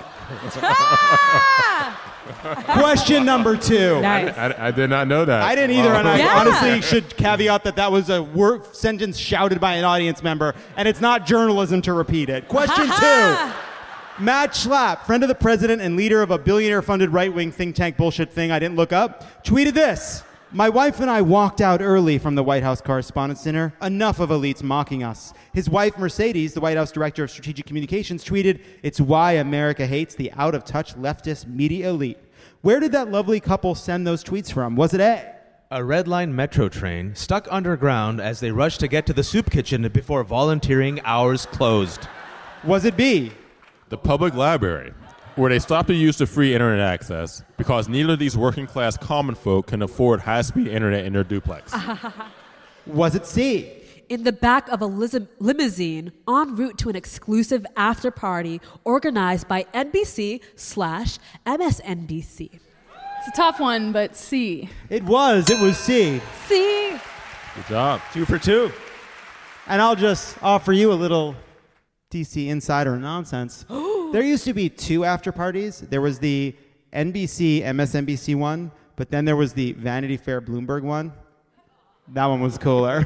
Question number two. Nice. I, I, I did not know that. I didn't either, and I Yeah. honestly should caveat that that was a word sentence shouted by an audience member, and it's not journalism to repeat it. Question two. Matt Schlapp, friend of the president and leader of a billionaire-funded right-wing think tank bullshit thing I didn't look up, tweeted this. My wife and I walked out early from the White House Correspondents' Dinner. Enough of elites mocking us. His wife, Mercedes, the White House Director of Strategic Communications, tweeted, it's why America hates the out-of-touch leftist media elite. Where did that lovely couple send those tweets from? Was it A? A Red Line metro train stuck underground as they rushed to get to the soup kitchen before volunteering hours closed. Was it B? The public library, where they stopped to use the free internet access because neither of these working-class common folk can afford high-speed internet in their duplex. Was it C? In the back of a lis- limousine en route to an exclusive after party organized by N B C slash M S N B C. It's a tough one, but C. It was. It was C. See? Good job. Two for two. And I'll just offer you a little D C insider nonsense. There used to be two after parties. There was the N B C, M S N B C one, but then there was the Vanity Fair Bloomberg one. That one was cooler.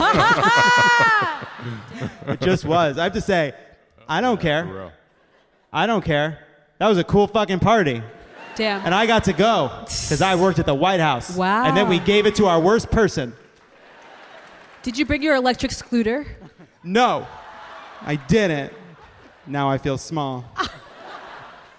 It just was. I have to say, I don't care. I don't care. That was a cool fucking party. Damn. And I got to go because I worked at the White House. Wow. And then we gave it to our worst person. Did you bring your electric scooter? No, I didn't. Now I feel small.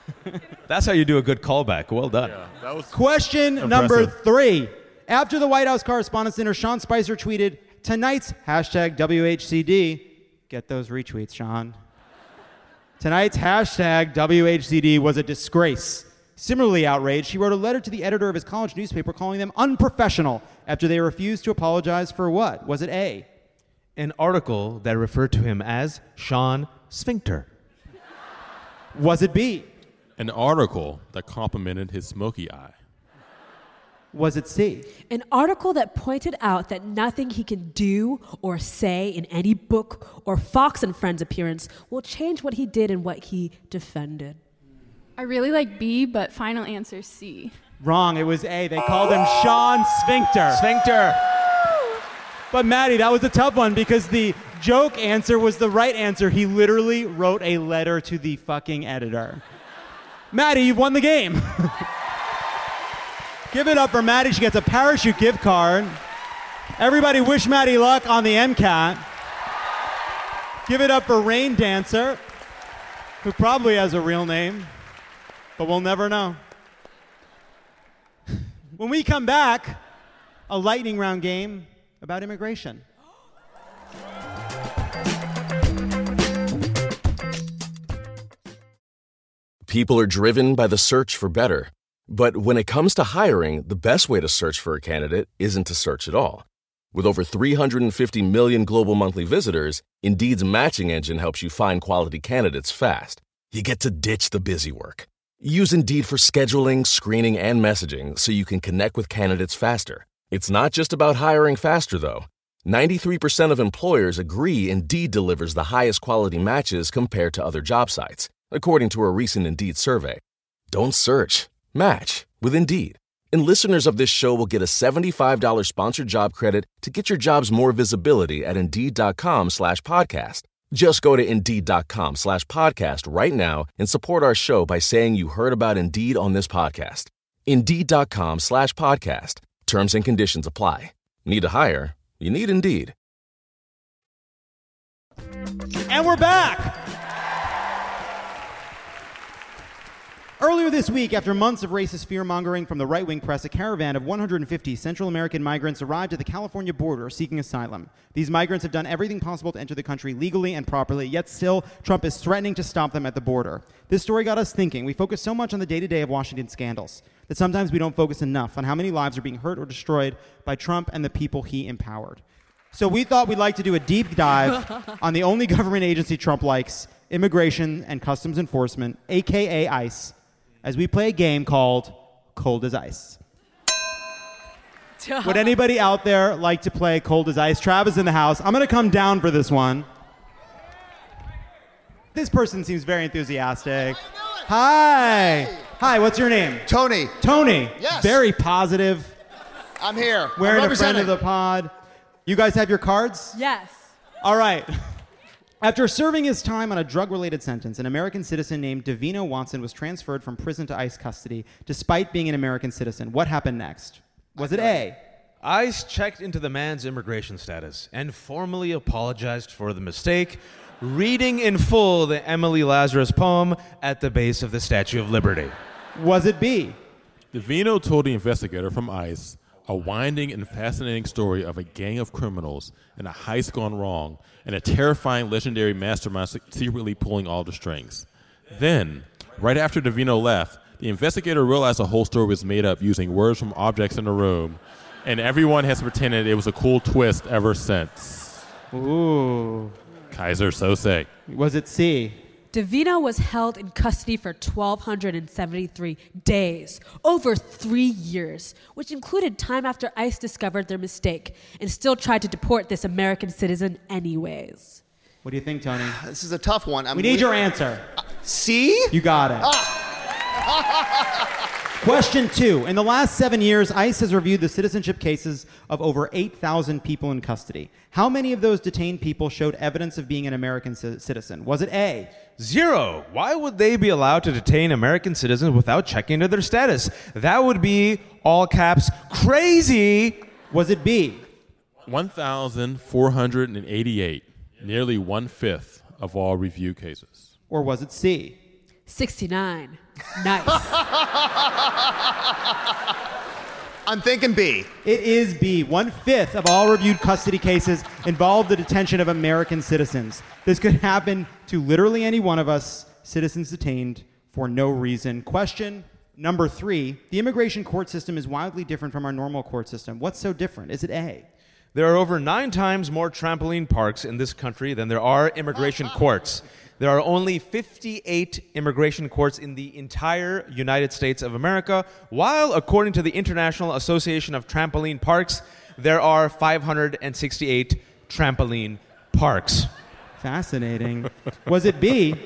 That's how you do a good callback. Well done. Yeah, that was Question impressive. number three. After the White House Correspondents' Dinner, Sean Spicer tweeted, tonight's hashtag W H C D. Get those retweets, Sean. Tonight's hashtag W H C D was a disgrace. Similarly outraged, he wrote a letter to the editor of his college newspaper calling them unprofessional after they refused to apologize for what? Was it A? An article that referred to him as Sean Sphincter. Was it B? An article that complimented his smoky eye. Was it C? An article that pointed out that nothing he can do or say in any book or Fox and Friends appearance will change what he did and what he defended. I really like B, but final answer C. Wrong. It was A. They called him Sean Sphincter. Sphincter. But Maddie, that was a tough one because the joke answer was the right answer. He literally wrote a letter to the fucking editor. Maddie, you've won the game. Give it up for Maddie. She gets a parachute gift card. Everybody wish Maddie luck on the MCAT. Give it up for Rain Dancer, who probably has a real name, but we'll never know. When we come back, a lightning round game about immigration. People are driven by the search for better. But when it comes to hiring, the best way to search for a candidate isn't to search at all. With over three hundred fifty million global monthly visitors, Indeed's matching engine helps you find quality candidates fast. You get to ditch the busy work. Use Indeed for scheduling, screening, and messaging so you can connect with candidates faster. It's not just about hiring faster, though. ninety-three percent of employers agree Indeed delivers the highest quality matches compared to other job sites, according to a recent Indeed survey. Don't search. Match with Indeed. And listeners of this show will get a seventy-five dollars sponsored job credit to get your jobs more visibility at Indeed.com slash podcast. Just go to Indeed.com slash podcast right now and support our show by saying you heard about Indeed on this podcast. Indeed.com slash podcast. Terms and conditions apply. Need to hire? You need Indeed. And we're back. Earlier this week, after months of racist fear-mongering from the right-wing press, a caravan of one hundred fifty Central American migrants arrived at the California border seeking asylum. These migrants have done everything possible to enter the country legally and properly, yet still, Trump is threatening to stop them at the border. This story got us thinking. We focus so much on the day-to-day of Washington scandals that sometimes we don't focus enough on how many lives are being hurt or destroyed by Trump and the people he empowered. So we thought we'd like to do a deep dive on the only government agency Trump likes, Immigration and Customs Enforcement, a k a. ICE, as we play a game called Cold as Ice. Would anybody out there like to play Cold as Ice? Trav is in the house. I'm going to come down for this one. This person seems very enthusiastic. Hi. Hi, what's your name? Tony. Tony. Yes. Very positive. I'm here. Wearing I'm a friend of representing. the pod. You guys have your cards? Yes. All right. After serving his time on a drug-related sentence, an American citizen named Davino Watson was transferred from prison to ICE custody despite being an American citizen. What happened next? Was it A? ICE checked into the man's immigration status and formally apologized for the mistake, reading in full the Emily Lazarus poem at the base of the Statue of Liberty. Was it B? Davino told the investigator from ICE a winding and fascinating story of a gang of criminals and a heist gone wrong and a terrifying legendary mastermind secretly pulling all the strings. Then, right after Davino left, the investigator realized the whole story was made up using words from objects in the room, and everyone has pretended it was a cool twist ever since. Ooh. Kaiser Sose. Was it C? Davino was held in custody for one thousand two hundred seventy-three days, over three years, which included time after ICE discovered their mistake and still tried to deport this American citizen anyways. What do you think, Tony? This is a tough one. I'm We need le- your answer. Uh, C? You got it. Question two. In the last seven years, ICE has reviewed the citizenship cases of over eight thousand people in custody. How many of those detained people showed evidence of being an American c- citizen? Was it A? Zero. Why would they be allowed to detain American citizens without checking into their status? That would be, all caps, crazy. Was it B? one thousand four hundred eighty-eight, nearly one-fifth of all review cases. Or was it C? sixty-nine. Nice. I'm thinking B. It is B. One-fifth of all reviewed custody cases involve the detention of American citizens. This could happen to literally any one of us, citizens detained for no reason. Question number three. The immigration court system is wildly different from our normal court system. What's so different? Is it A? There are over nine times more trampoline parks in this country than there are immigration courts. There are only fifty-eight immigration courts in the entire United States of America, while, according to the International Association of Trampoline Parks, there are five hundred sixty-eight trampoline parks. Fascinating. Was it B?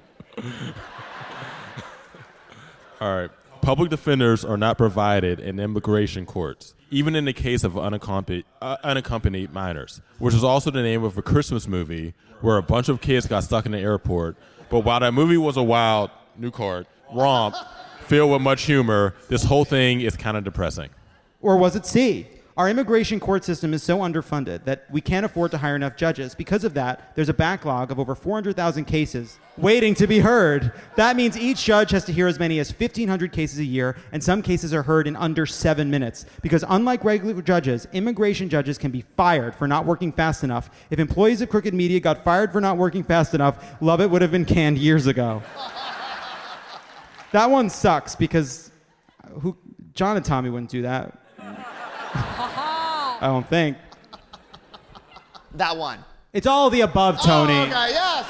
All right. Public defenders are not provided in immigration courts, even in the case of unaccompanied, uh, unaccompanied minors, which is also the name of a Christmas movie where a bunch of kids got stuck in the airport. But while that movie was a wild, new card, romp, filled with much humor, this whole thing is kind of depressing. Or was it C? Our immigration court system is so underfunded that we can't afford to hire enough judges. Because of that, there's a backlog of over four hundred thousand cases waiting to be heard. That means each judge has to hear as many as fifteen hundred cases a year, and some cases are heard in under seven minutes. Because unlike regular judges, immigration judges can be fired for not working fast enough. If employees of Crooked Media got fired for not working fast enough, Love It would have been canned years ago. That one sucks because who, John and Tommy wouldn't do that. I don't think. That one. It's all the above, Tony. Oh, okay, yes.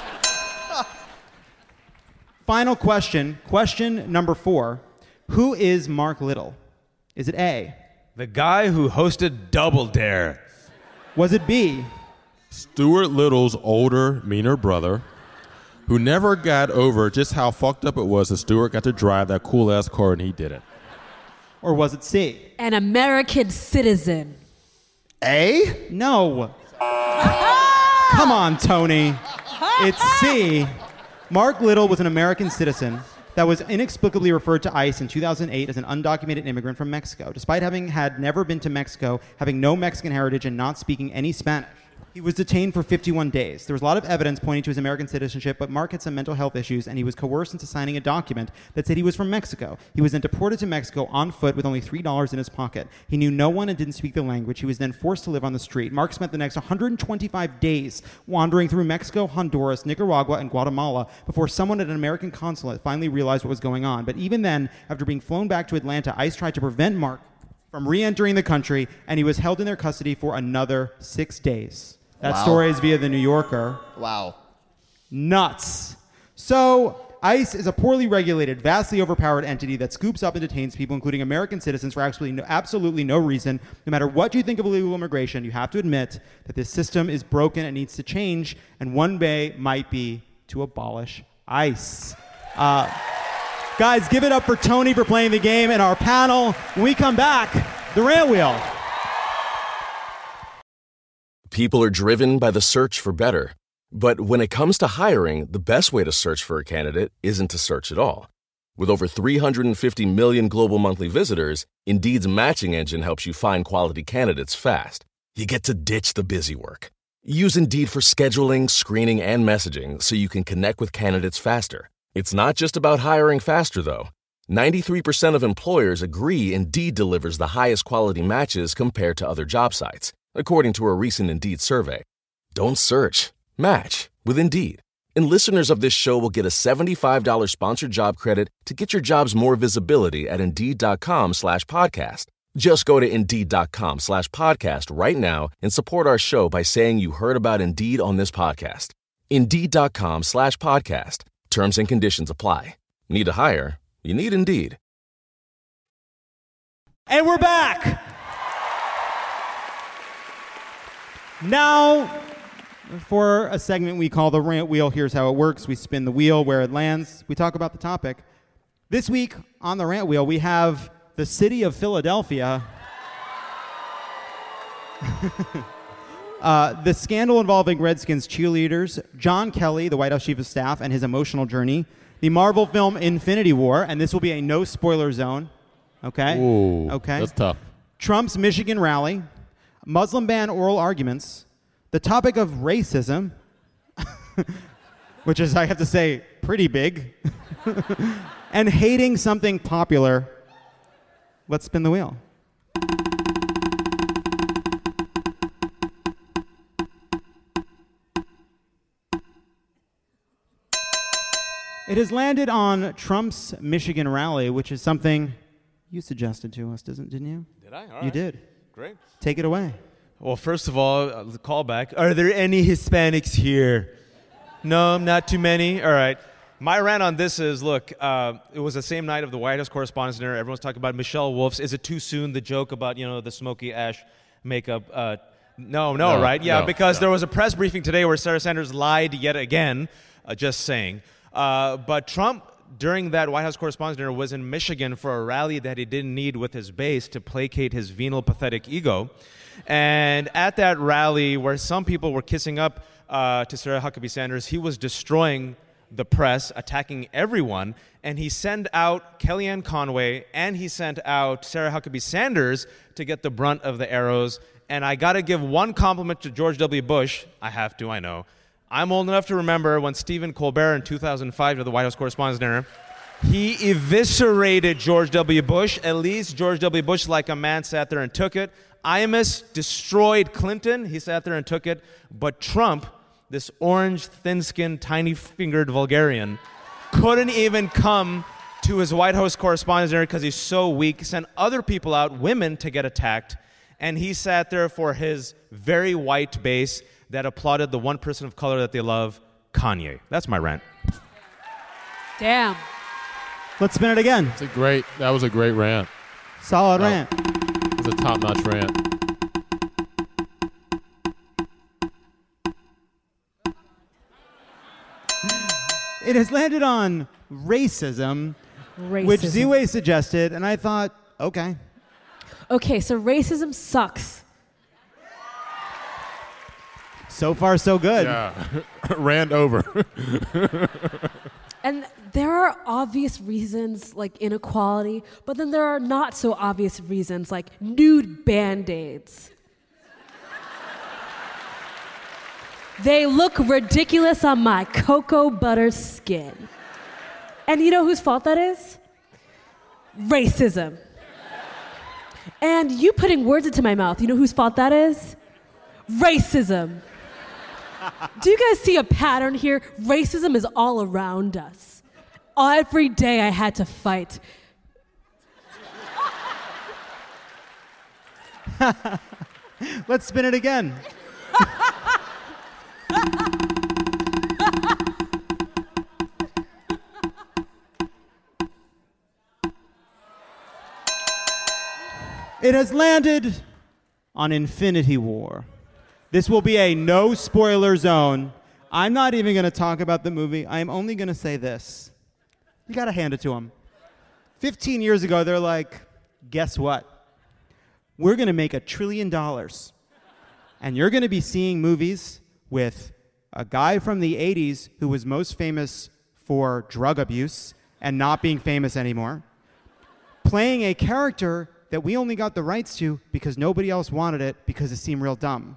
Final question. Question number four. Who is Mark Little? Is it A? The guy who hosted Double Dare. Was it B? Stuart Little's older, meaner brother, who never got over just how fucked up it was that Stuart got to drive that cool-ass car and he didn't. Or was it C? An American citizen. A? No. Come on, Tony. It's C. Mark Little was an American citizen that was inexplicably referred to ICE in two thousand eight as an undocumented immigrant from Mexico, despite having had never been to Mexico, having no Mexican heritage, and not speaking any Spanish. He was detained for fifty-one days. There was a lot of evidence pointing to his American citizenship, but Mark had some mental health issues, and he was coerced into signing a document that said he was from Mexico. He was then deported to Mexico on foot with only three dollars in his pocket. He knew no one and didn't speak the language. He was then forced to live on the street. Mark spent the next one hundred twenty-five days wandering through Mexico, Honduras, Nicaragua, and Guatemala before someone at an American consulate finally realized what was going on. But even then, after being flown back to Atlanta, ICE tried to prevent Mark from re-entering the country, and he was held in their custody for another six days. That Wow. story is via The New Yorker. Wow. Nuts. So, ICE is a poorly regulated, vastly overpowered entity that scoops up and detains people, including American citizens, for absolutely no, absolutely no reason. No matter what you think of illegal immigration, you have to admit that this system is broken and needs to change, and one way might be to abolish ICE. Uh, guys, give it up for Tony for playing the game and our panel. When we come back, the Rant Wheel. People are driven by the search for better. But when it comes to hiring, the best way to search for a candidate isn't to search at all. With over three hundred fifty million global monthly visitors, Indeed's matching engine helps you find quality candidates fast. You get to ditch the busy work. Use Indeed for scheduling, screening, and messaging so you can connect with candidates faster. It's not just about hiring faster, though. ninety-three percent of employers agree Indeed delivers the highest quality matches compared to other job sites, according to a recent Indeed survey. Don't search. Match with Indeed. And listeners of this show will get a seventy-five dollars sponsored job credit to get your jobs more visibility at Indeed.com slash podcast. Just go to Indeed.com slash podcast right now and support our show by saying you heard about Indeed on this podcast. Indeed.com slash podcast. Terms and conditions apply. Need to hire? You need Indeed. And we're back. Now, for a segment we call the Rant Wheel, here's how it works. We spin the wheel where it lands. We talk about the topic. This week on the Rant Wheel, we have the city of Philadelphia. uh, the scandal involving Redskins cheerleaders, John Kelly, the White House chief of staff, and his emotional journey, the Marvel film Infinity War, and this will be a no-spoiler zone. Okay? Ooh, okay. That's tough. Trump's Michigan rally, Muslim ban oral arguments, the topic of racism, which is, I have to say, pretty big, and hating something popular. Let's spin the wheel. It has landed on Trump's Michigan rally, which is something you suggested to us, doesn't, didn't you? Did I? All you right. did. Great. Take it away. Well, first of all, uh, the callback. Are there any Hispanics here? No, not too many. All right. My rant on this is, look, uh, it was the same night of the White House Correspondents' Dinner. Everyone's talking about Michelle Wolf's. Is it too soon? The joke about, you know, the smoky ash makeup. Uh, no, no, No, right? Yeah, no, because no. there was a press briefing today where Sarah Sanders lied yet again. Uh, just saying. Uh, but Trump, during that White House Correspondents' Dinner, was in Michigan for a rally that he didn't need with his base to placate his venal, pathetic ego. And at that rally, where some people were kissing up uh, to Sarah Huckabee Sanders, he was destroying the press, attacking everyone, and he sent out Kellyanne Conway and he sent out Sarah Huckabee Sanders to get the brunt of the arrows. And I got to give one compliment to George W. Bush. I have to, I know. I'm old enough to remember when Stephen Colbert in two thousand five to the White House Correspondents' Dinner, he eviscerated George W. Bush. At least George W. Bush, like a man, sat there and took it. Imus destroyed Clinton. He sat there and took it. But Trump, this orange, thin-skinned, tiny-fingered vulgarian, couldn't even come to his White House Correspondents' Dinner because he's so weak, sent other people out, women, to get attacked. And he sat there for his very white base that applauded the one person of color that they love, Kanye. That's my rant. Damn. Let's spin it again. It's a great, that was a great rant. Solid Oh. rant. It was a top-notch rant. It has landed on racism, which Racism. Z-Way suggested, and I thought, okay. Okay, so racism sucks. So far, so good. Yeah. Rant over. And there are obvious reasons like inequality, but then there are not so obvious reasons like nude band-aids. They look ridiculous on my cocoa butter skin. And you know whose fault that is? Racism. And you putting words into my mouth, you know whose fault that is? Racism. Do you guys see a pattern here? Racism is all around us. Every day I had to fight. Let's spin it again. It has landed on Infinity War. This will be a no spoiler zone. I'm not even going to talk about the movie. I am only going to say this. You got to hand it to them. fifteen years ago, they're like, guess what? We're going to make a trillion dollars. And you're going to be seeing movies with a guy from the eighties who was most famous for drug abuse and not being famous anymore, playing a character that we only got the rights to because nobody else wanted it because it seemed real dumb.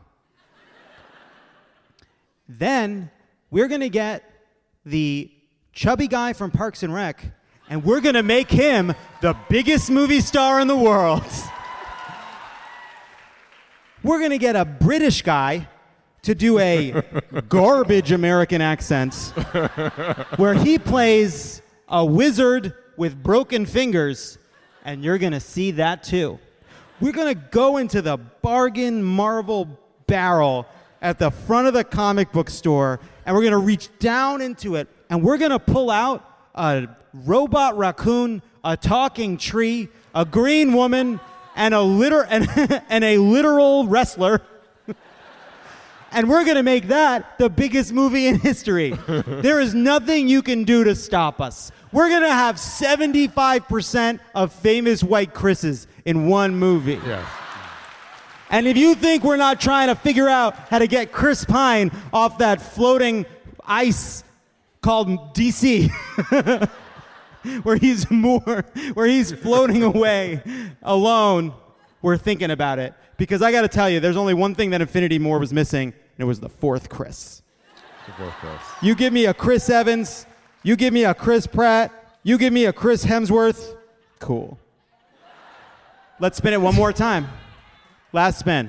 Then we're going to get the chubby guy from Parks and Rec, and we're going to make him the biggest movie star in the world. We're going to get a British guy to do a garbage American accent where he plays a wizard with broken fingers, and you're going to see that too. We're going to go into the bargain Marvel barrel at the front of the comic book store, and we're going to reach down into it, and we're going to pull out a robot raccoon, a talking tree, a green woman, and a liter- and, and a literal wrestler. And we're going to make that the biggest movie in history. There is nothing you can do to stop us. We're going to have seventy-five percent of famous white Chris's in one movie. Yes. And if you think we're not trying to figure out how to get Chris Pine off that floating ice called D C, where he's more, where he's floating away alone, we're thinking about it. Because I got to tell you, there's only one thing that Infinity War was missing, and it was the fourth Chris. The fourth Chris. You give me a Chris Evans, you give me a Chris Pratt, You give me a Chris Hemsworth, cool. Let's spin it one more time. Last spin.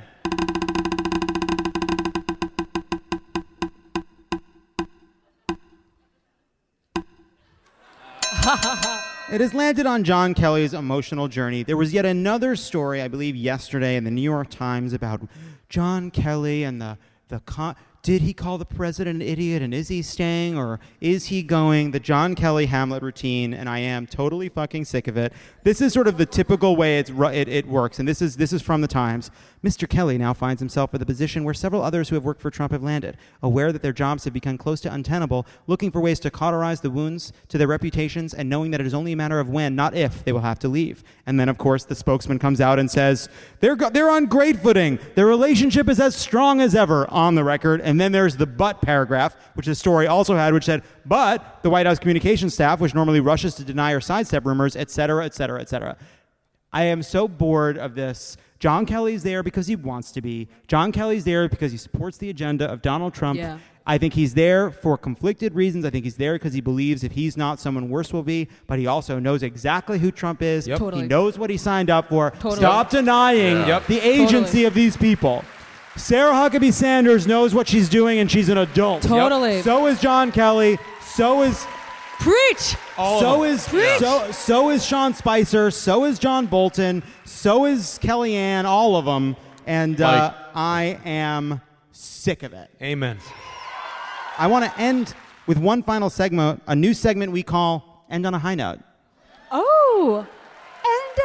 It has landed on John Kelly's emotional journey. There was yet another story, I believe, yesterday in the New York Times about John Kelly and the the con- did he call the president an idiot, and is he staying, or is he going? The John Kelly Hamlet routine, and I am totally fucking sick of it. This is sort of the typical way it's ru- it, it works, and this is this is from the Times. Mister Kelly now finds himself in the position where several others who have worked for Trump have landed, aware that their jobs have become close to untenable, looking for ways to cauterize the wounds to their reputations, and knowing that it is only a matter of when, not if, they will have to leave. And then, of course, the spokesman comes out and says, they're, go- they're on great footing. Their relationship is as strong as ever, on the record. And then there's the but paragraph, which the story also had, which said, but the White House communications staff, which normally rushes to deny or sidestep rumors, et cetera, et cetera, et cetera. I am so bored of this. John Kelly's there because he wants to be. John Kelly's there because he supports the agenda of Donald Trump. Yeah. I think he's there for conflicted reasons. I think he's there because he believes if he's not, someone worse will be. But he also knows exactly who Trump is. Yep. Totally. He knows what he signed up for. Totally. Stop denying Yeah. Yep. the agency Totally. of these people. Sarah Huckabee Sanders knows what she's doing, and she's an adult. Totally. So is John Kelly. So is Preach. All so of them. is Preach. so so is Sean Spicer. So is John Bolton. So is Kellyanne. All of them. And uh, I am sick of it. Amen. I want to end with one final segment, a new segment we call End on a High Note. Oh. And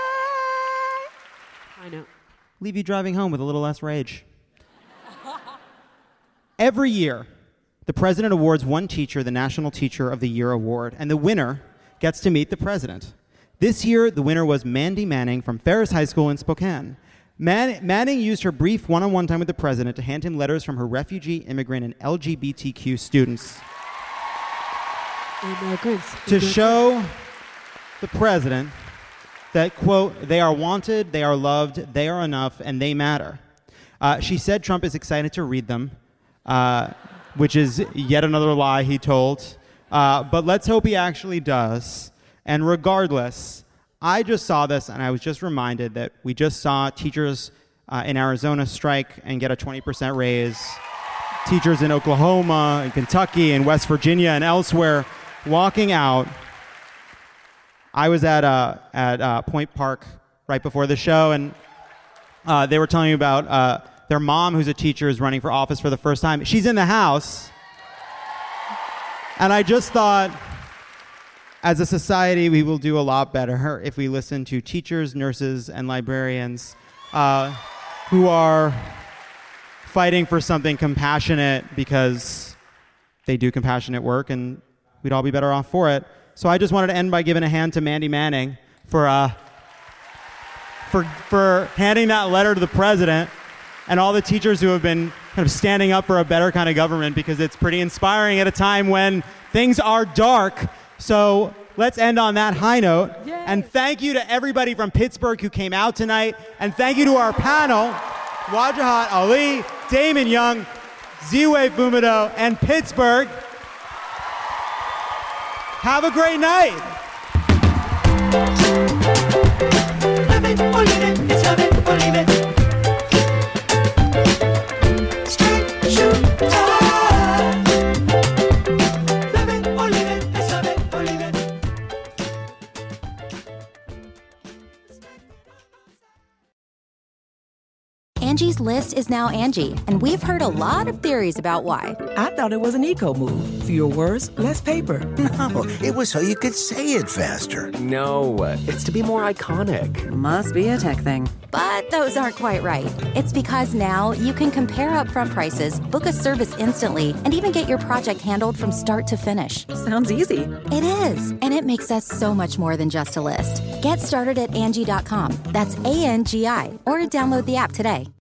uh, I know. Leave you driving home with a little less rage. Every year, the president awards one teacher the National Teacher of the Year award, and the winner gets to meet the president. This year, the winner was Mandy Manning from Ferris High School in Spokane. Man- Manning used her brief one-on-one time with the president to hand him letters from her refugee, immigrant, and L G B T Q students Immigrants. to show the president that, quote, they are wanted, they are loved, they are enough, and they matter. Uh, she said Trump is excited to read them, uh, which is yet another lie he told. Uh, but let's hope he actually does. And regardless, I just saw this, and I was just reminded that we just saw teachers uh, in Arizona strike and get a twenty percent raise. Teachers in Oklahoma and Kentucky and West Virginia and elsewhere walking out. I was at uh, at uh, Point Park right before the show, and uh, they were telling me about uh, their mom, who's a teacher, is running for office for the first time. She's in the House. And I just thought, as a society, we will do a lot better if we listen to teachers, nurses, and librarians uh, who are fighting for something compassionate because they do compassionate work, and we'd all be better off for it. So I just wanted to end by giving a hand to Mandy Manning for uh, for for handing that letter to the president, and all the teachers who have been kind of standing up for a better kind of government, because it's pretty inspiring at a time when things are dark. So let's end on that high note. Yay. And thank you to everybody from Pittsburgh who came out tonight. And thank you to our panel, Wajahat Ali, Damon Young, Ziwe Fumido, and Pittsburgh. Have a great night. Love it or leave it, it's love it or leave it. Straight shoot time. Love it or leave it, it's love it or leave it. Angie's List is now Angie, and we've heard a lot of theories about why. I thought it was an eco move. Fewer words, less paper. No, it was so you could say it faster. No, it's to be more iconic. Must be a tech thing. But those aren't quite right. It's because now you can compare upfront prices, book a service instantly, and even get your project handled from start to finish. Sounds easy. It is, and it makes us so much more than just a list. Get started at Angie dot com. That's A N G I, or download the app today.